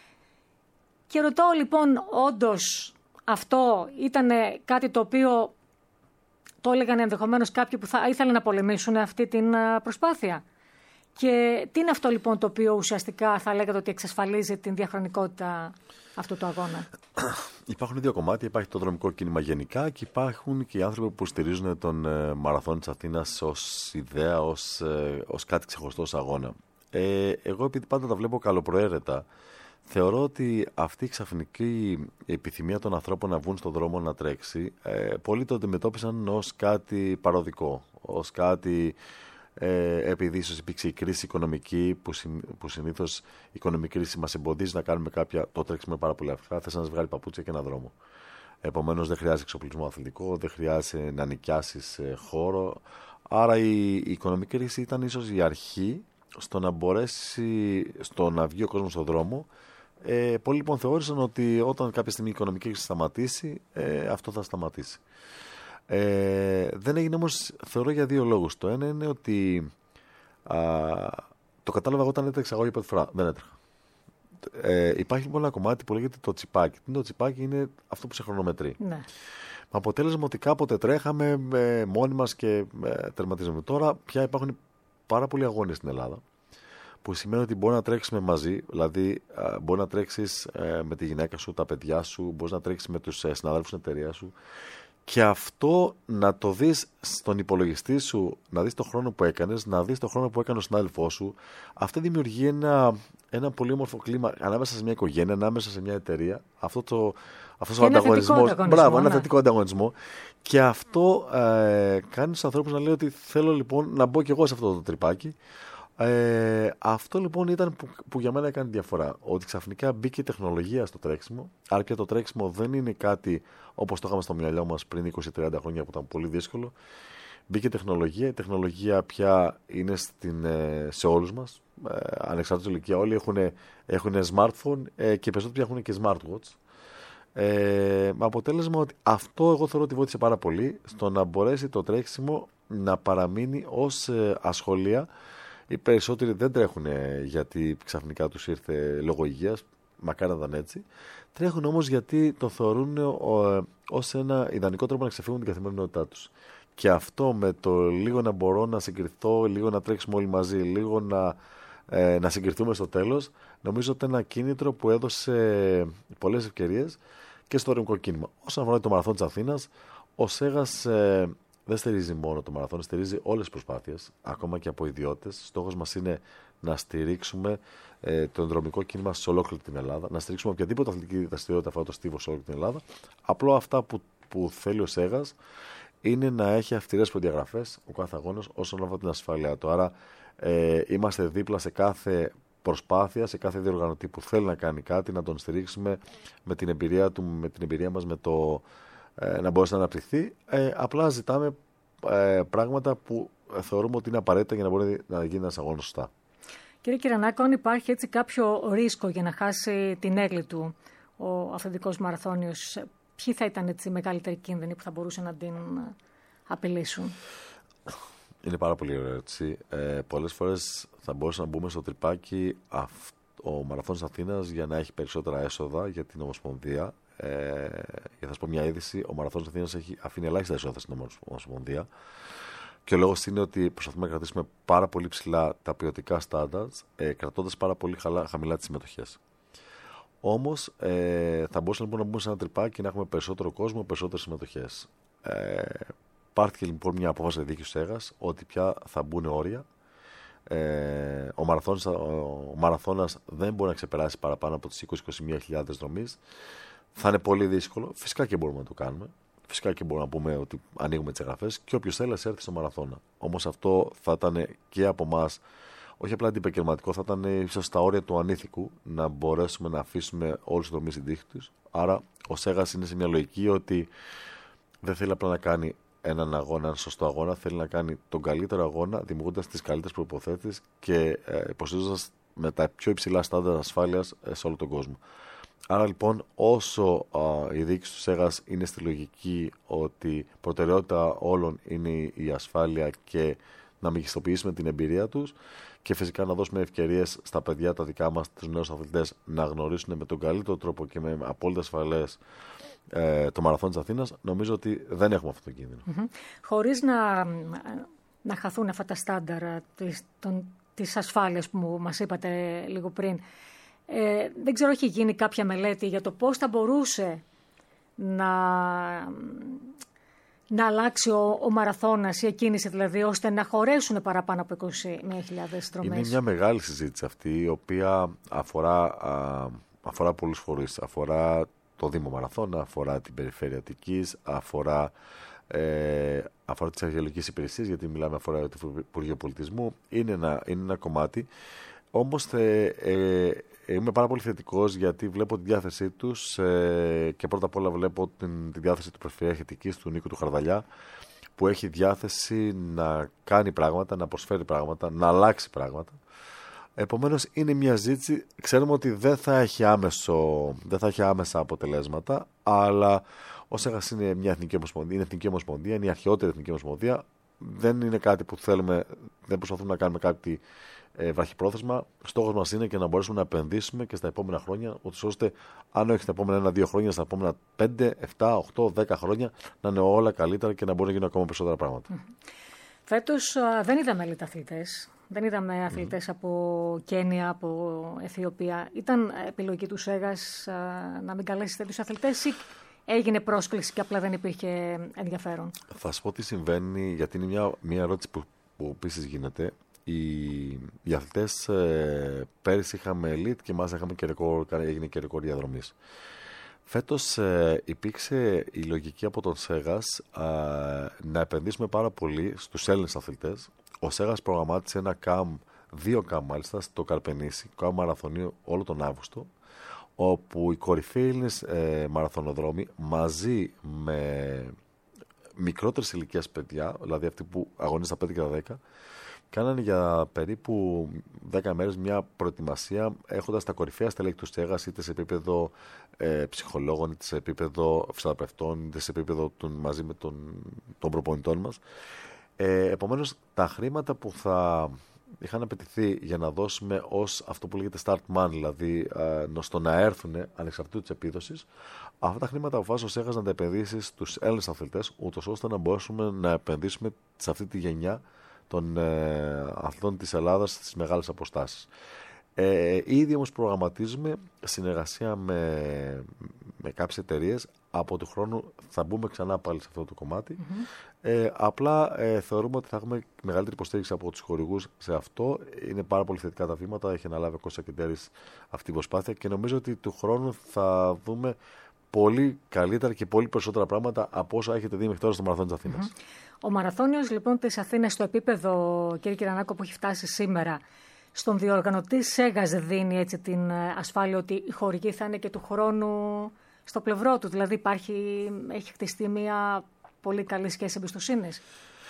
Και ρωτώ λοιπόν, όντως αυτό ήταν κάτι το οποίο το έλεγαν ενδεχομένως κάποιοι που θα ήθελαν να πολεμήσουν αυτή την προσπάθεια. Και τι είναι αυτό λοιπόν το οποίο ουσιαστικά θα λέγατε ότι εξασφαλίζει την διαχρονικότητα αυτού του αγώνα? Υπάρχουν δύο κομμάτια. Υπάρχει το δρομικό κίνημα γενικά και υπάρχουν και οι άνθρωποι που στηρίζουν τον ε, Μαραθώνιο της Αθήνας ως ιδέα, ως, ε, ως κάτι ξεχωριστό ως αγώνα. Ε, εγώ επειδή πάντα τα βλέπω καλοπροαίρετα, θεωρώ ότι αυτή η ξαφνική επιθυμία των ανθρώπων να βγουν στον δρόμο να τρέξει, ε, πολλοί το αντιμετώπισαν ως κάτι παροδικό, ως κάτι... Ε, επειδή ίσως υπήρξε η κρίση οικονομική που, συ, που συνήθως η οικονομική κρίση μας εμποδίζει να κάνουμε κάποια, το τρέξιμο πάρα πολύ αυστηρά, θες να βγάλει παπούτσια και έναν δρόμο. Επομένως δεν χρειάζεται εξοπλισμό αθλητικό, δεν χρειάζεται να νοικιάσεις ε, χώρο. Άρα η, η οικονομική κρίση ήταν ίσως η αρχή στο να μπορέσει στο να βγει ο κόσμος στον δρόμο. Ε, πολλοί λοιπόν θεώρησαν ότι όταν κάποια στιγμή η οικονομική κρίση σταματήσει, ε, αυτό θα σταματήσει. Ε, δεν έγινε όμως, θεωρώ, για δύο λόγους. Το ένα είναι ότι α, το κατάλαβα όταν έτρεξα εγώ για πρώτη φορά. Δεν έτρεχα. Ε, υπάρχει λοιπόν ένα κομμάτι που λέγεται το τσιπάκι. Το τσιπάκι είναι αυτό που σε χρονομετρεί. Ναι. Με αποτέλεσμα ότι κάποτε τρέχαμε ε, μόνοι μας και ε, τερματίζαμε. Τώρα πια υπάρχουν πάρα πολλοί αγώνες στην Ελλάδα, που σημαίνει ότι μπορεί να τρέξουμε μαζί. Δηλαδή, ε, μπορεί να τρέξεις ε, με τη γυναίκα σου, τα παιδιά σου, μπορεί να τρέξεις με τους ε, συναδέλφους στην εταιρεία σου. Και αυτό να το δεις στον υπολογιστή σου, να δεις το χρόνο που έκανες, να δεις το χρόνο που έκανε ο συνάδελφός σου, αυτό δημιουργεί ένα, ένα πολύ όμορφο κλίμα ανάμεσα σε μια οικογένεια, ανάμεσα σε μια εταιρεία. Αυτό το, αυτός ο ανταγωνισμός. Μπράβο, ένα θετικό ανταγωνισμό. Και αυτό ε, κάνει τους ανθρώπους να λέει ότι θέλω λοιπόν να μπω κι εγώ σε αυτό το τρυπάκι. Ε, αυτό λοιπόν ήταν που, που για μένα έκανε διαφορά. Ότι ξαφνικά μπήκε η τεχνολογία στο τρέξιμο. Άρα και το τρέξιμο δεν είναι κάτι όπως το είχαμε στο μυαλό μας πριν είκοσι με τριάντα χρόνια που ήταν πολύ δύσκολο. Μπήκε τεχνολογία. Η τεχνολογία πια είναι στην, σε όλους μας. Ε, ανεξάρτητα ηλικία, όλοι έχουν, έχουν smartphone ε, και περισσότεροι πια έχουν και smartwatch. Ε, με αποτέλεσμα ότι αυτό εγώ θεωρώ ότι βοήθησε πάρα πολύ στο να μπορέσει το τρέξιμο να παραμείνει ως ε, ασχολία. Οι περισσότεροι δεν τρέχουν γιατί ξαφνικά τους ήρθε λόγω υγείας, μακάρι να ήταν έτσι. Τρέχουν όμως γιατί το θεωρούν ως ένα ιδανικό τρόπο να ξεφύγουν την καθημερινότητά τους. Και αυτό με το λίγο να μπορώ να συγκριθώ, λίγο να τρέξουμε όλοι μαζί, λίγο να, ε, να συγκριθούμε στο τέλος, νομίζω ότι είναι ένα κίνητρο που έδωσε πολλές ευκαιρίες και στο δρομικό κίνημα. Όσον αφορά το Μαραθώνιο της Αθήνας, ο Σέγας ε, δεν στηρίζει μόνο το μαραθώνιο, στηρίζει όλες τις προσπάθειες, ακόμα και από ιδιώτες. Στόχος μας είναι να στηρίξουμε ε, το δρομικό κίνημα σε ολόκληρη την Ελλάδα, να στηρίξουμε οποιαδήποτε αθλητική δραστηριότητα αφορά το στίβο σε ολόκληρη την Ελλάδα. Απλό αυτά που, που θέλει ο Σέγας είναι να έχει αυστηρές προδιαγραφές ο κάθε αγώνας όσον αφορά την ασφάλειά του. Άρα ε, είμαστε δίπλα σε κάθε προσπάθεια, σε κάθε διοργανωτή που θέλει να κάνει κάτι, να τον στηρίξουμε με την εμπειρία του, με την εμπειρία μας, με το ε, να μπορέσει να αναπτυχθεί. Ε, απλά ζητάμε ε, πράγματα που θεωρούμε ότι είναι απαραίτητα για να μπορεί να γίνει ένας αγώνας σωστά. Κύριε Κυρανάκο, αν υπάρχει έτσι κάποιο ρίσκο για να χάσει την έγκλη του ο αυθεντικός μαραθώνιος, ποιοι θα ήταν έτσι οι μεγαλύτεροι κίνδυνοι που θα μπορούσαν να την απειλήσουν? Είναι πάρα πολύ ωραία έτσι. Ε, πολλές φορές θα μπορούσαμε να μπούμε στο τρυπάκι ο Μαραθώνιος Αθήνας για να έχει περισσότερα έσοδα για την Ομοσπονδία. Ε, για να σας πω μια είδηση, ο Μαραθώνιος Αθήνας έχει αφήνει ελάχιστα έσοδα στην Ομοσπονδία. Και ο λόγος είναι ότι προσπαθούμε να κρατήσουμε πάρα πολύ ψηλά τα ποιοτικά standards, ε, κρατώντας πάρα πολύ χαλά, χαμηλά τις συμμετοχές. Όμως ε, θα μπορούσαμε λοιπόν να μπούμε σε ένα τρυπάκι και να έχουμε περισσότερο κόσμο, περισσότερες συμμετοχές. Ε, Πάρθηκε λοιπόν μια απόφαση στη διοίκηση του Σέγας ότι πια θα μπουν όρια. Ε, ο, μαραθώνας, ο μαραθώνας δεν μπορεί να ξεπεράσει παραπάνω από τις είκοσι με είκοσι μία χιλιάδες δρομείς. Θα είναι πολύ δύσκολο. Φυσικά και μπορούμε να το κάνουμε. Φυσικά και μπορούμε να πούμε ότι ανοίγουμε τις εγγραφές και όποιος θέλει να έρθει στο μαραθώνα. Όμως αυτό θα ήταν και από εμάς όχι απλά αντιπαγγελματικό, θα ήταν ίσως στα όρια του ανήθικου να μπορέσουμε να αφήσουμε όλους τους τομείς στην τύχη τους. Άρα ο Σέγας είναι σε μια λογική ότι δεν θέλει απλά να κάνει έναν αγώνα, έναν σωστό αγώνα, θέλει να κάνει τον καλύτερο αγώνα, δημιουργώντας τις καλύτερες προϋποθέσεις και ε, υποστηρίζοντας με τα πιο υψηλά στάνταρ ασφάλειας ε, σε όλο τον κόσμο. Άρα λοιπόν, όσο α, η διοίκηση του Σέγας είναι στη λογική ότι προτεραιότητα όλων είναι η ασφάλεια και να μεγιστοποιήσουμε την εμπειρία τους και φυσικά να δώσουμε ευκαιρίες στα παιδιά τα δικά μας, τους νέους αθλητές, να γνωρίσουν με τον καλύτερο τρόπο και με απόλυτα ασφαλές ε, το μαραθών της Αθήνας, νομίζω ότι δεν έχουμε αυτό το κίνδυνο. Mm-hmm. Χωρίς να, να χαθούν αυτά τα στάνταρα της, των, της ασφάλειας που μας είπατε λίγο πριν, ε, δεν ξέρω, έχει γίνει κάποια μελέτη για το πώς θα μπορούσε να... να αλλάξει ο, ο μαραθώνας, η εκκίνηση δηλαδή, ώστε να χωρέσουν παραπάνω από είκοσι μία χιλιάδες δρομές. Είναι μια μεγάλη συζήτηση αυτή, η οποία αφορά, α, αφορά πολλούς φορείς. Αφορά το Δήμο Μαραθώνα, αφορά την Περιφέρεια Αττικής, αφορά, ε, αφορά τις αρχαιολογικές υπηρεσίες, γιατί μιλάμε αφορά το Υπουργείο Πολιτισμού. Είναι ένα, είναι ένα κομμάτι. Όμως ε, ε, είμαι πάρα πολύ θετικός, γιατί βλέπω τη διάθεσή τους ε, και πρώτα απ' όλα βλέπω την, τη διάθεση του Περιφερειάρχη Αττικής, του Νίκου του Χαρδαλιά, που έχει διάθεση να κάνει πράγματα, να προσφέρει πράγματα, να αλλάξει πράγματα. Επομένως είναι μια ζήτηση, ξέρουμε ότι δεν θα έχει, άμεσο, δεν θα έχει άμεσα αποτελέσματα, αλλά ο Σέγας είναι μια εθνική ομοσπονδία, είναι εθνική ομοσπονδία, είναι η αρχαιότερη εθνική ομοσπονδία, δεν είναι κάτι που θέλουμε, δεν προσπαθούμε να κάνουμε κάτι ε, βραχυπρόθεσμα. Στόχος μας είναι και να μπορέσουμε να επενδύσουμε και στα επόμενα χρόνια, ώστε αν όχι στα επόμενα ένα-δύο χρόνια, στα επόμενα πέντε, επτά, οκτώ, δέκα χρόνια να είναι όλα καλύτερα και να μπορούν να γίνουν ακόμα περισσότερα πράγματα. Φέτος δεν είδαμε ελιταθλητές. Δεν είδαμε αθλητές mm. από Κένια, από Αιθιοπία. Ήταν επιλογή του Σέγας να μην καλέσει τέτοιους αθλητές ή έγινε πρόσκληση και απλά δεν υπήρχε ενδιαφέρον? Θα σου πω τι συμβαίνει, γιατί είναι μια, μια ερώτηση που, που επίσης γίνεται. Οι, οι αθλητές ε, πέρυσι είχαμε elite και μάλιστα είχαμε και ρεκόρ, έγινε και ρεκόρ διαδρομής. Φέτος ε, υπήρξε η λογική από τον Σέγας ε, να επενδύσουμε πάρα πολύ στους Έλληνες αθλητές. Ο Σέγας προγραμμάτισε ένα καμ, δύο καμ μάλιστα, στο Καρπενήσι, καμ μαραθωνίου όλο τον Αύγουστο, όπου οι κορυφαίοι Έλληνες ε, μαραθωνοδρόμοι μαζί με μικρότερες ηλικίες παιδιά, δηλαδή αυτοί που αγωνίζουν στα πέντε και τα δέκα, κάνανε για περίπου δέκα μέρες μια προετοιμασία, έχοντας τα κορυφαία στελέχη του Σέγας, είτε σε επίπεδο ε, ψυχολόγων, είτε σε επίπεδο φυσιοθεραπευτών, είτε σε επίπεδο των, μαζί με τον, των προπονητών μας. Ε, επομένως, τα χρήματα που θα είχαν απαιτηθεί για να δώσουμε ως αυτό που λέγεται start money, δηλαδή ε, στο να έρθουν ανεξαρτήτου της επίδοσης, αυτά τα χρήματα αποφάσισε ο Σέγας να τα επενδύσει στους Έλληνες αθλητές, ούτως ώστε να μπορέσουμε να επενδύσουμε σε αυτή τη γενιά των ε, αθλητών της Ελλάδας στις μεγάλες αποστάσεις. Ε, ήδη όμως προγραμματίζουμε συνεργασία με, με κάποιες εταιρείες. Από του χρόνου θα μπούμε ξανά πάλι σε αυτό το κομμάτι. Mm-hmm. Ε, απλά ε, θεωρούμε ότι θα έχουμε μεγαλύτερη υποστήριξη από τους χορηγούς σε αυτό. Είναι πάρα πολύ θετικά τα βήματα. Έχει αναλάβει ο Κώστας Κεντέρης αυτή την προσπάθεια και νομίζω ότι του χρόνου θα δούμε πολύ καλύτερα και πολύ περισσότερα πράγματα από όσα έχετε δει μέχρι τώρα στο Μαραθώνιο της Αθήνας. Mm-hmm. Ο Μαραθώνιος λοιπόν της Αθήνας στο επίπεδο, κύριε Κυρανάκο, που έχει φτάσει σήμερα, στον διοργανωτή Σέγας δίνει έτσι την ασφάλεια ότι οι χορηγοί θα είναι και του χρόνου στο πλευρό του? Δηλαδή υπάρχει, έχει χτιστεί μια πολύ καλή σχέση εμπιστοσύνης?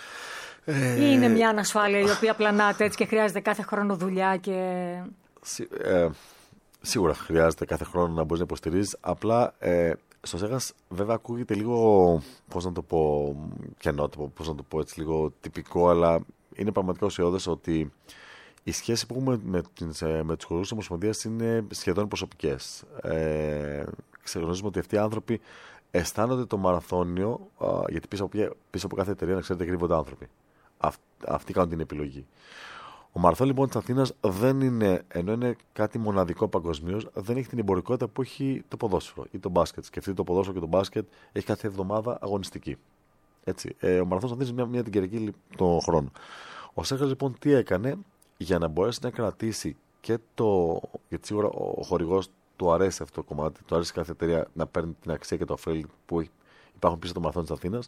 Ε... Ή είναι μια ανασφάλεια η οποία πλανάται έτσι και χρειάζεται κάθε χρόνο δουλειά και... Σι, ε, σίγουρα χρειάζεται κάθε χρόνο να μπορείς να υποστηρίζεις. Απλά ε, στο Σέγας βέβαια ακούγεται λίγο, πώς να το πω, καινότυπο, πώς να το πω έτσι, λίγο τυπικό, αλλά είναι πραγματικά ουσιώδες ότι η σχέση που έχουμε με, με, με τους χορηγούς της Ομοσπονδίας είναι σχεδόν προσωπικές. Ε, Ξεγνωρίζουμε ότι αυτοί οι άνθρωποι αισθάνονται το μαραθώνιο, α, γιατί πίσω από, πίσω από κάθε εταιρεία, να ξέρετε, κρύβονται άνθρωποι. Αυτ, αυτοί κάνουν την επιλογή. Ο μαραθών λοιπόν της Αθήνας δεν είναι, ενώ είναι κάτι μοναδικό παγκοσμίως, δεν έχει την εμπορικότητα που έχει το ποδόσφαιρο ή το μπάσκετ. Σκεφτείτε, το ποδόσφαιρο και το μπάσκετ έχει κάθε εβδομάδα αγωνιστική. Έτσι. Ε, ο μαραθώνας της Αθήνας είναι μια, μια την Κυριακή το χρόνο. Ο Σέγας λοιπόν τι έκανε για να μπορέσει να κρατήσει και το. Γιατί σίγουρα ο χορηγός του αρέσει αυτό το κομμάτι, του αρέσει κάθε εταιρεία να παίρνει την αξία και το ωφέλη που υπάρχουν πίσω στο Μαραθώνιο της Αθήνας.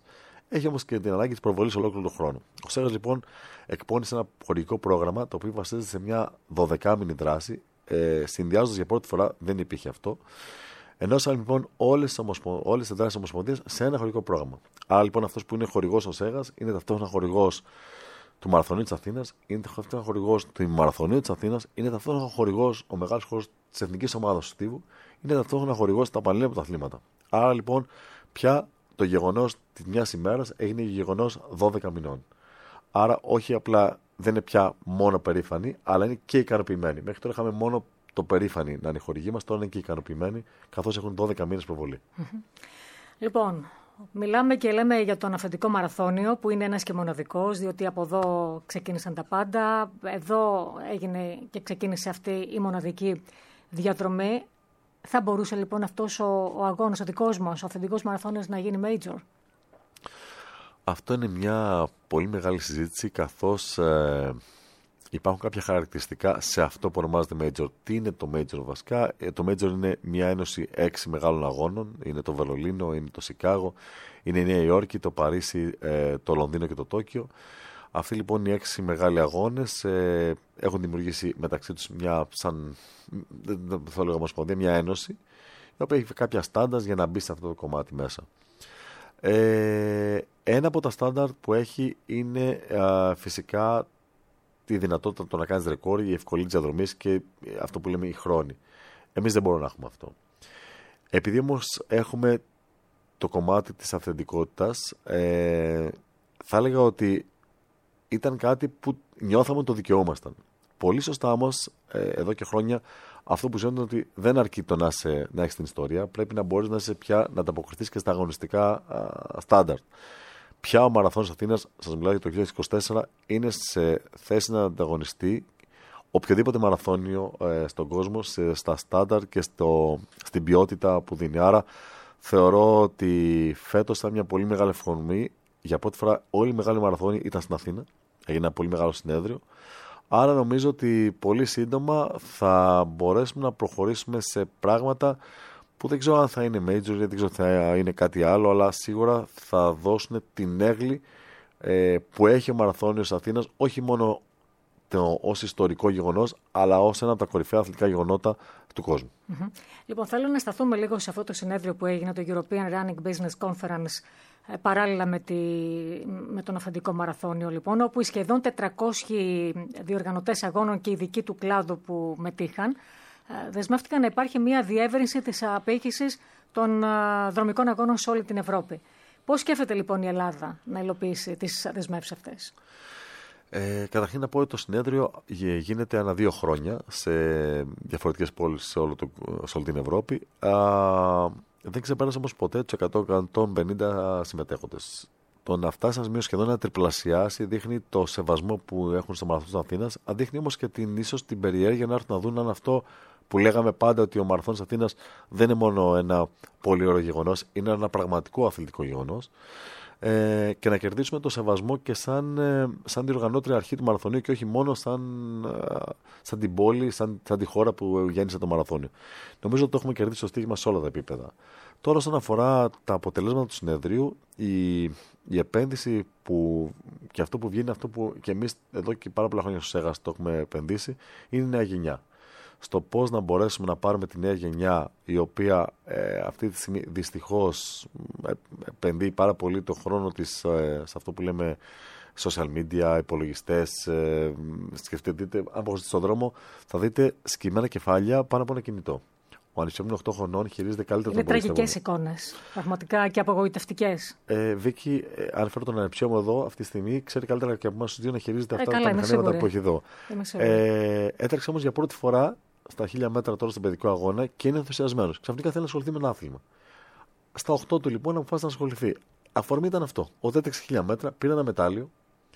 έχει όμως και την ανάγκη της προβολής ολόκληρο τον χρόνο. Ο Σέγας λοιπόν εκπώνησε ένα χορηγικό πρόγραμμα το οποίο βασίζεται σε μια δωδεκάμηνη δράση, ε, συνδυάζοντας για πρώτη φορά, δεν υπήρχε αυτό. Ενώσαν λοιπόν όλες τις, ομοσπο... όλες τις δράσεις ομοσπονδίας σε ένα χορηγικό πρόγραμμα. Άρα λοιπόν αυτός που είναι χορηγός ο Σέγας είναι ταυτόχρονα χορηγός του Μαραθωνίου της Αθήνας, είναι ταυτόχρονα χορηγός του Μαραθωνίου της Αθήνας, είναι ταυτόχρονα χορηγός, ο μεγάλος χορηγός της Εθνικής Ομάδας του Στίβου, είναι ταυτόχρονα χορηγός στα Πανελλήνια Πρωταθλήματα. Άρα λοιπόν πια το γεγονός της μιας ημέρας έγινε γεγονός δώδεκα μηνών. Άρα όχι απλά δεν είναι πια μόνο περήφανοι, αλλά είναι και ικανοποιημένοι. Μέχρι τώρα είχαμε μόνο το περήφανοι να είναι οι χορηγοί μας, τώρα είναι και ικανοποιημένοι, καθώς έχουν δώδεκα μήνες προβολή. Λοιπόν, μιλάμε και λέμε για τον αυθεντικό μαραθώνιο, που είναι ένας και μοναδικός, διότι από εδώ ξεκίνησαν τα πάντα. Εδώ έγινε και ξεκίνησε αυτή η μοναδική διαδρομή. Θα μπορούσε λοιπόν αυτός ο, ο αγώνας, ο δικός μας, ο αυθεντικός μαραθώνιος να γίνει major? Αυτό είναι μια πολύ μεγάλη συζήτηση, καθώς ε, υπάρχουν κάποια χαρακτηριστικά σε αυτό που ονομάζεται major. Τι είναι το major βασικά? Ε, το major είναι μια ένωση έξι μεγάλων αγώνων. Είναι το Βερολίνο, είναι το Σικάγο, είναι η Νέα Υόρκη, το Παρίσι, ε, το Λονδίνο και το Τόκιο. Αυτοί λοιπόν οι έξι μεγάλοι αγώνες ε, έχουν δημιουργήσει μεταξύ τους μια, σαν, δεν θα λέγαμε ομοσπονδία, μια ένωση, η οποία έχει κάποια στάνταρ για να μπει σε αυτό το κομμάτι μέσα. Ε, ένα από τα στάνταρ που έχει είναι α, φυσικά τη δυνατότητα το να κάνεις ρεκόρ, η ευκολία της διαδρομής και αυτό που λέμε η χρόνη. Εμείς δεν μπορούμε να έχουμε αυτό. Επειδή όμως έχουμε το κομμάτι της αυθεντικότητας, ε, θα έλεγα ότι ήταν κάτι που νιώθαμε το δικαιόμασταν. Πολύ σωστά όμως, ε, εδώ και χρόνια, αυτό που ζητούν ότι δεν αρκεί το να, σε, να έχεις την ιστορία, πρέπει να μπορείς να, σε πια, να ανταποκριθείς και στα αγωνιστικά στάνταρτ. Πια ο Μαραθώνιος Αθήνας, σας μιλάω για το δύο χιλιάδες είκοσι τέσσερα, είναι σε θέση να ανταγωνιστεί οποιοδήποτε μαραθώνιο ε, στον κόσμο, σε, στα στάνταρτ και στο, στην ποιότητα που δίνει. Άρα θεωρώ ότι φέτος ήταν μια πολύ μεγάλη ευκαιρία. Για πρώτη φορά όλοι οι μεγάλοι μαραθώνιοι ήταν στην Αθήνα. Έγινε ένα πολύ μεγάλο συνέδριο. Άρα νομίζω ότι πολύ σύντομα θα μπορέσουμε να προχωρήσουμε σε πράγματα που δεν ξέρω αν θα είναι major, δεν ξέρω αν θα είναι κάτι άλλο, αλλά σίγουρα θα δώσουν την έγκλη ε, που έχει ο Μαραθώνιος Αθήνας, όχι μόνο το, ως ιστορικό γεγονός, αλλά ως ένα από τα κορυφαία αθλητικά γεγονότα του κόσμου. Mm-hmm. Λοιπόν, θέλω να σταθούμε λίγο σε αυτό το συνέδριο που έγινε, το European Running Business Conference, παράλληλα με, τη, με τον αυθεντικό μαραθώνιο, λοιπόν, όπου οι σχεδόν τετρακόσιοι διοργανωτές αγώνων και ειδικοί του κλάδου που μετήχαν δεσμεύτηκαν να υπάρχει μια διεύρυνση της απήχησης των δρομικών αγώνων σε όλη την Ευρώπη. Πώς σκέφτεται λοιπόν η Ελλάδα να υλοποιήσει τις δεσμεύσεις αυτές? Ε, καταρχήν να πω ότι το συνέδριο γίνεται ανά δύο χρόνια σε διαφορετικές πόλεις σε, όλο το, σε όλη την Ευρώπη. Α, δεν ξεπέρασε όμως ποτέ τους εκατό με εκατόν πενήντα συμμετέχοντες. Το να φτάσει μια σχεδόν να τριπλασιάσει δείχνει το σεβασμό που έχουν στο Μαραθώνιο της Αθήνας, δείχνει όμως και την, ίσως την περιέργεια να έρθουν να δουν αν αυτό που λέγαμε πάντα ότι ο Μαραθώνιος της Αθήνας δεν είναι μόνο ένα πολύ ωραίο γεγονός, είναι ένα πραγματικό αθλητικό γεγονός. Ε, και να κερδίσουμε το σεβασμό και σαν, ε, σαν διοργανώτρια αρχή του μαραθωνίου και όχι μόνο σαν, ε, σαν την πόλη, σαν, σαν τη χώρα που γέννησε το μαραθώνιο. Νομίζω ότι το έχουμε κερδίσει το στίγμα σε όλα τα επίπεδα. Τώρα, όσον αφορά τα αποτελέσματα του συνεδρίου, η, η επένδυση που, και αυτό που βγαίνει, αυτό που και εμείς εδώ και πάρα πολλά χρόνια στο ΣΕΓΑΣ το έχουμε επενδύσει, είναι η νέα γενιά. Στο πώς να μπορέσουμε να πάρουμε τη νέα γενιά, η οποία ε, αυτή τη στιγμή δυστυχώς ε, επενδύει πάρα πολύ το χρόνο της ε, σε αυτό που λέμε social media, υπολογιστές. Ε, σκεφτείτε, αν προχωρήσετε στον δρόμο, θα δείτε σκυμμένα κεφάλια πάνω από ένα κινητό. Ο ανιψιόμουν οκτώ χρονών χειρίζεται καλύτερα τον πολίτη. Είναι τραγικές εικόνες, πραγματικά και απογοητευτικές. Ε, Βίκυ, ε, αν φέρω τον ανιψιό μου εδώ αυτή τη στιγμή, ξέρει καλύτερα και από εμάς τους δύο να χειρίζεται ε, αυτά καλά, τα μηχανήματα που έχει εδώ. Ε, έτρεξε όμως για πρώτη φορά στα χίλια μέτρα τώρα στον παιδικό αγώνα και είναι ενθουσιασμένος. Ξαφνικά θέλει να ασχοληθεί με ένα άθλημα. Στα οκτώ του λοιπόν αποφάσισε να ασχοληθεί. Αφορμή ήταν αυτό. Ο έτρεξε χίλια μέτρα, πήρε ένα μετάλλιο.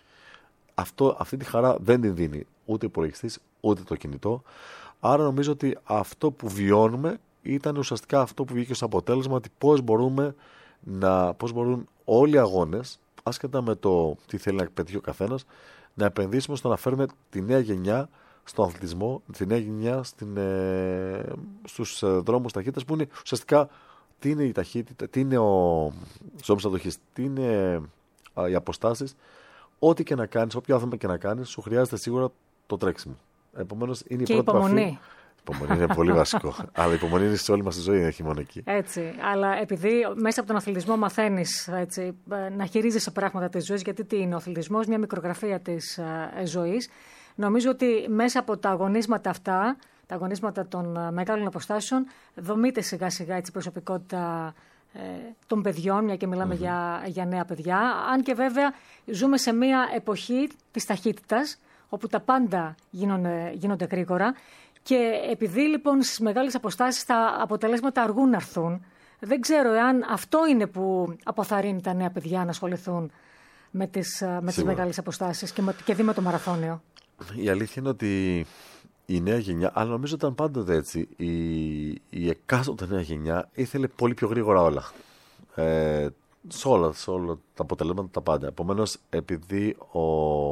Αυτό, αυτή τη χαρά δεν την δίνει ούτε ο υπολογιστής ούτε το κινητό. Άρα νομίζω ότι αυτό που βιώνουμε ήταν ουσιαστικά αυτό που βγήκε ως αποτέλεσμα, ότι πώς μπορούμε να, πώς μπορούν όλοι οι αγώνες, άσχετα με το τι θέλει να πετύχει ο καθένας, να επενδύσουμε στο να φέρουμε τη νέα γενιά στον αθλητισμό, τη νέα γενιά στην, ε, στους ε, δρόμους ταχύτητας, που είναι ουσιαστικά τι είναι η ταχύτητα, τι είναι ο δρόμος αντοχής, τι είναι οι αποστάσεις, ό,τι και να κάνεις, όποιο άθλημα και να κάνεις, σου χρειάζεται σίγουρα το τρέξιμο. Επομένως, είναι και η πρώτη υπομονή. βαφή. Υπομονή είναι πολύ βασικό. Αλλά η υπομονή είναι σε όλη μας τη ζωή, όχι μόνο εκεί. Έτσι. Αλλά επειδή μέσα από τον αθλητισμό μαθαίνεις έτσι, να χειρίζεσαι πράγματα της ζωής, γιατί τι είναι ο αθλητισμός, μια μικρογραφία της ε, ζωής, νομίζω ότι μέσα από τα αγωνίσματα αυτά, τα αγωνίσματα των ε, μεγάλων αποστάσεων, δομείται σιγά σιγά έτσι, η προσωπικότητα ε, των παιδιών, μια και μιλάμε mm-hmm. για, για νέα παιδιά. Αν και βέβαια ζούμε σε μια εποχή της ταχύτητας, όπου τα πάντα γίνονται, γίνονται γρήγορα. Και επειδή λοιπόν στις μεγάλες αποστάσεις τα αποτελέσματα αργούν να έρθουν, δεν ξέρω εάν αυτό είναι που αποθαρρύνει τα νέα παιδιά να ασχοληθούν με τις, με τις μεγάλες αποστάσεις και, και δει με το μαραθώνιο. Η αλήθεια είναι ότι η νέα γενιά, αλλά νομίζω ήταν πάντοτε έτσι, η, η εκάστοτε νέα γενιά ήθελε πολύ πιο γρήγορα όλα. Ε, σε όλα, σε όλα τα αποτελέσματα τα πάντα. Επομένως, επειδή ο,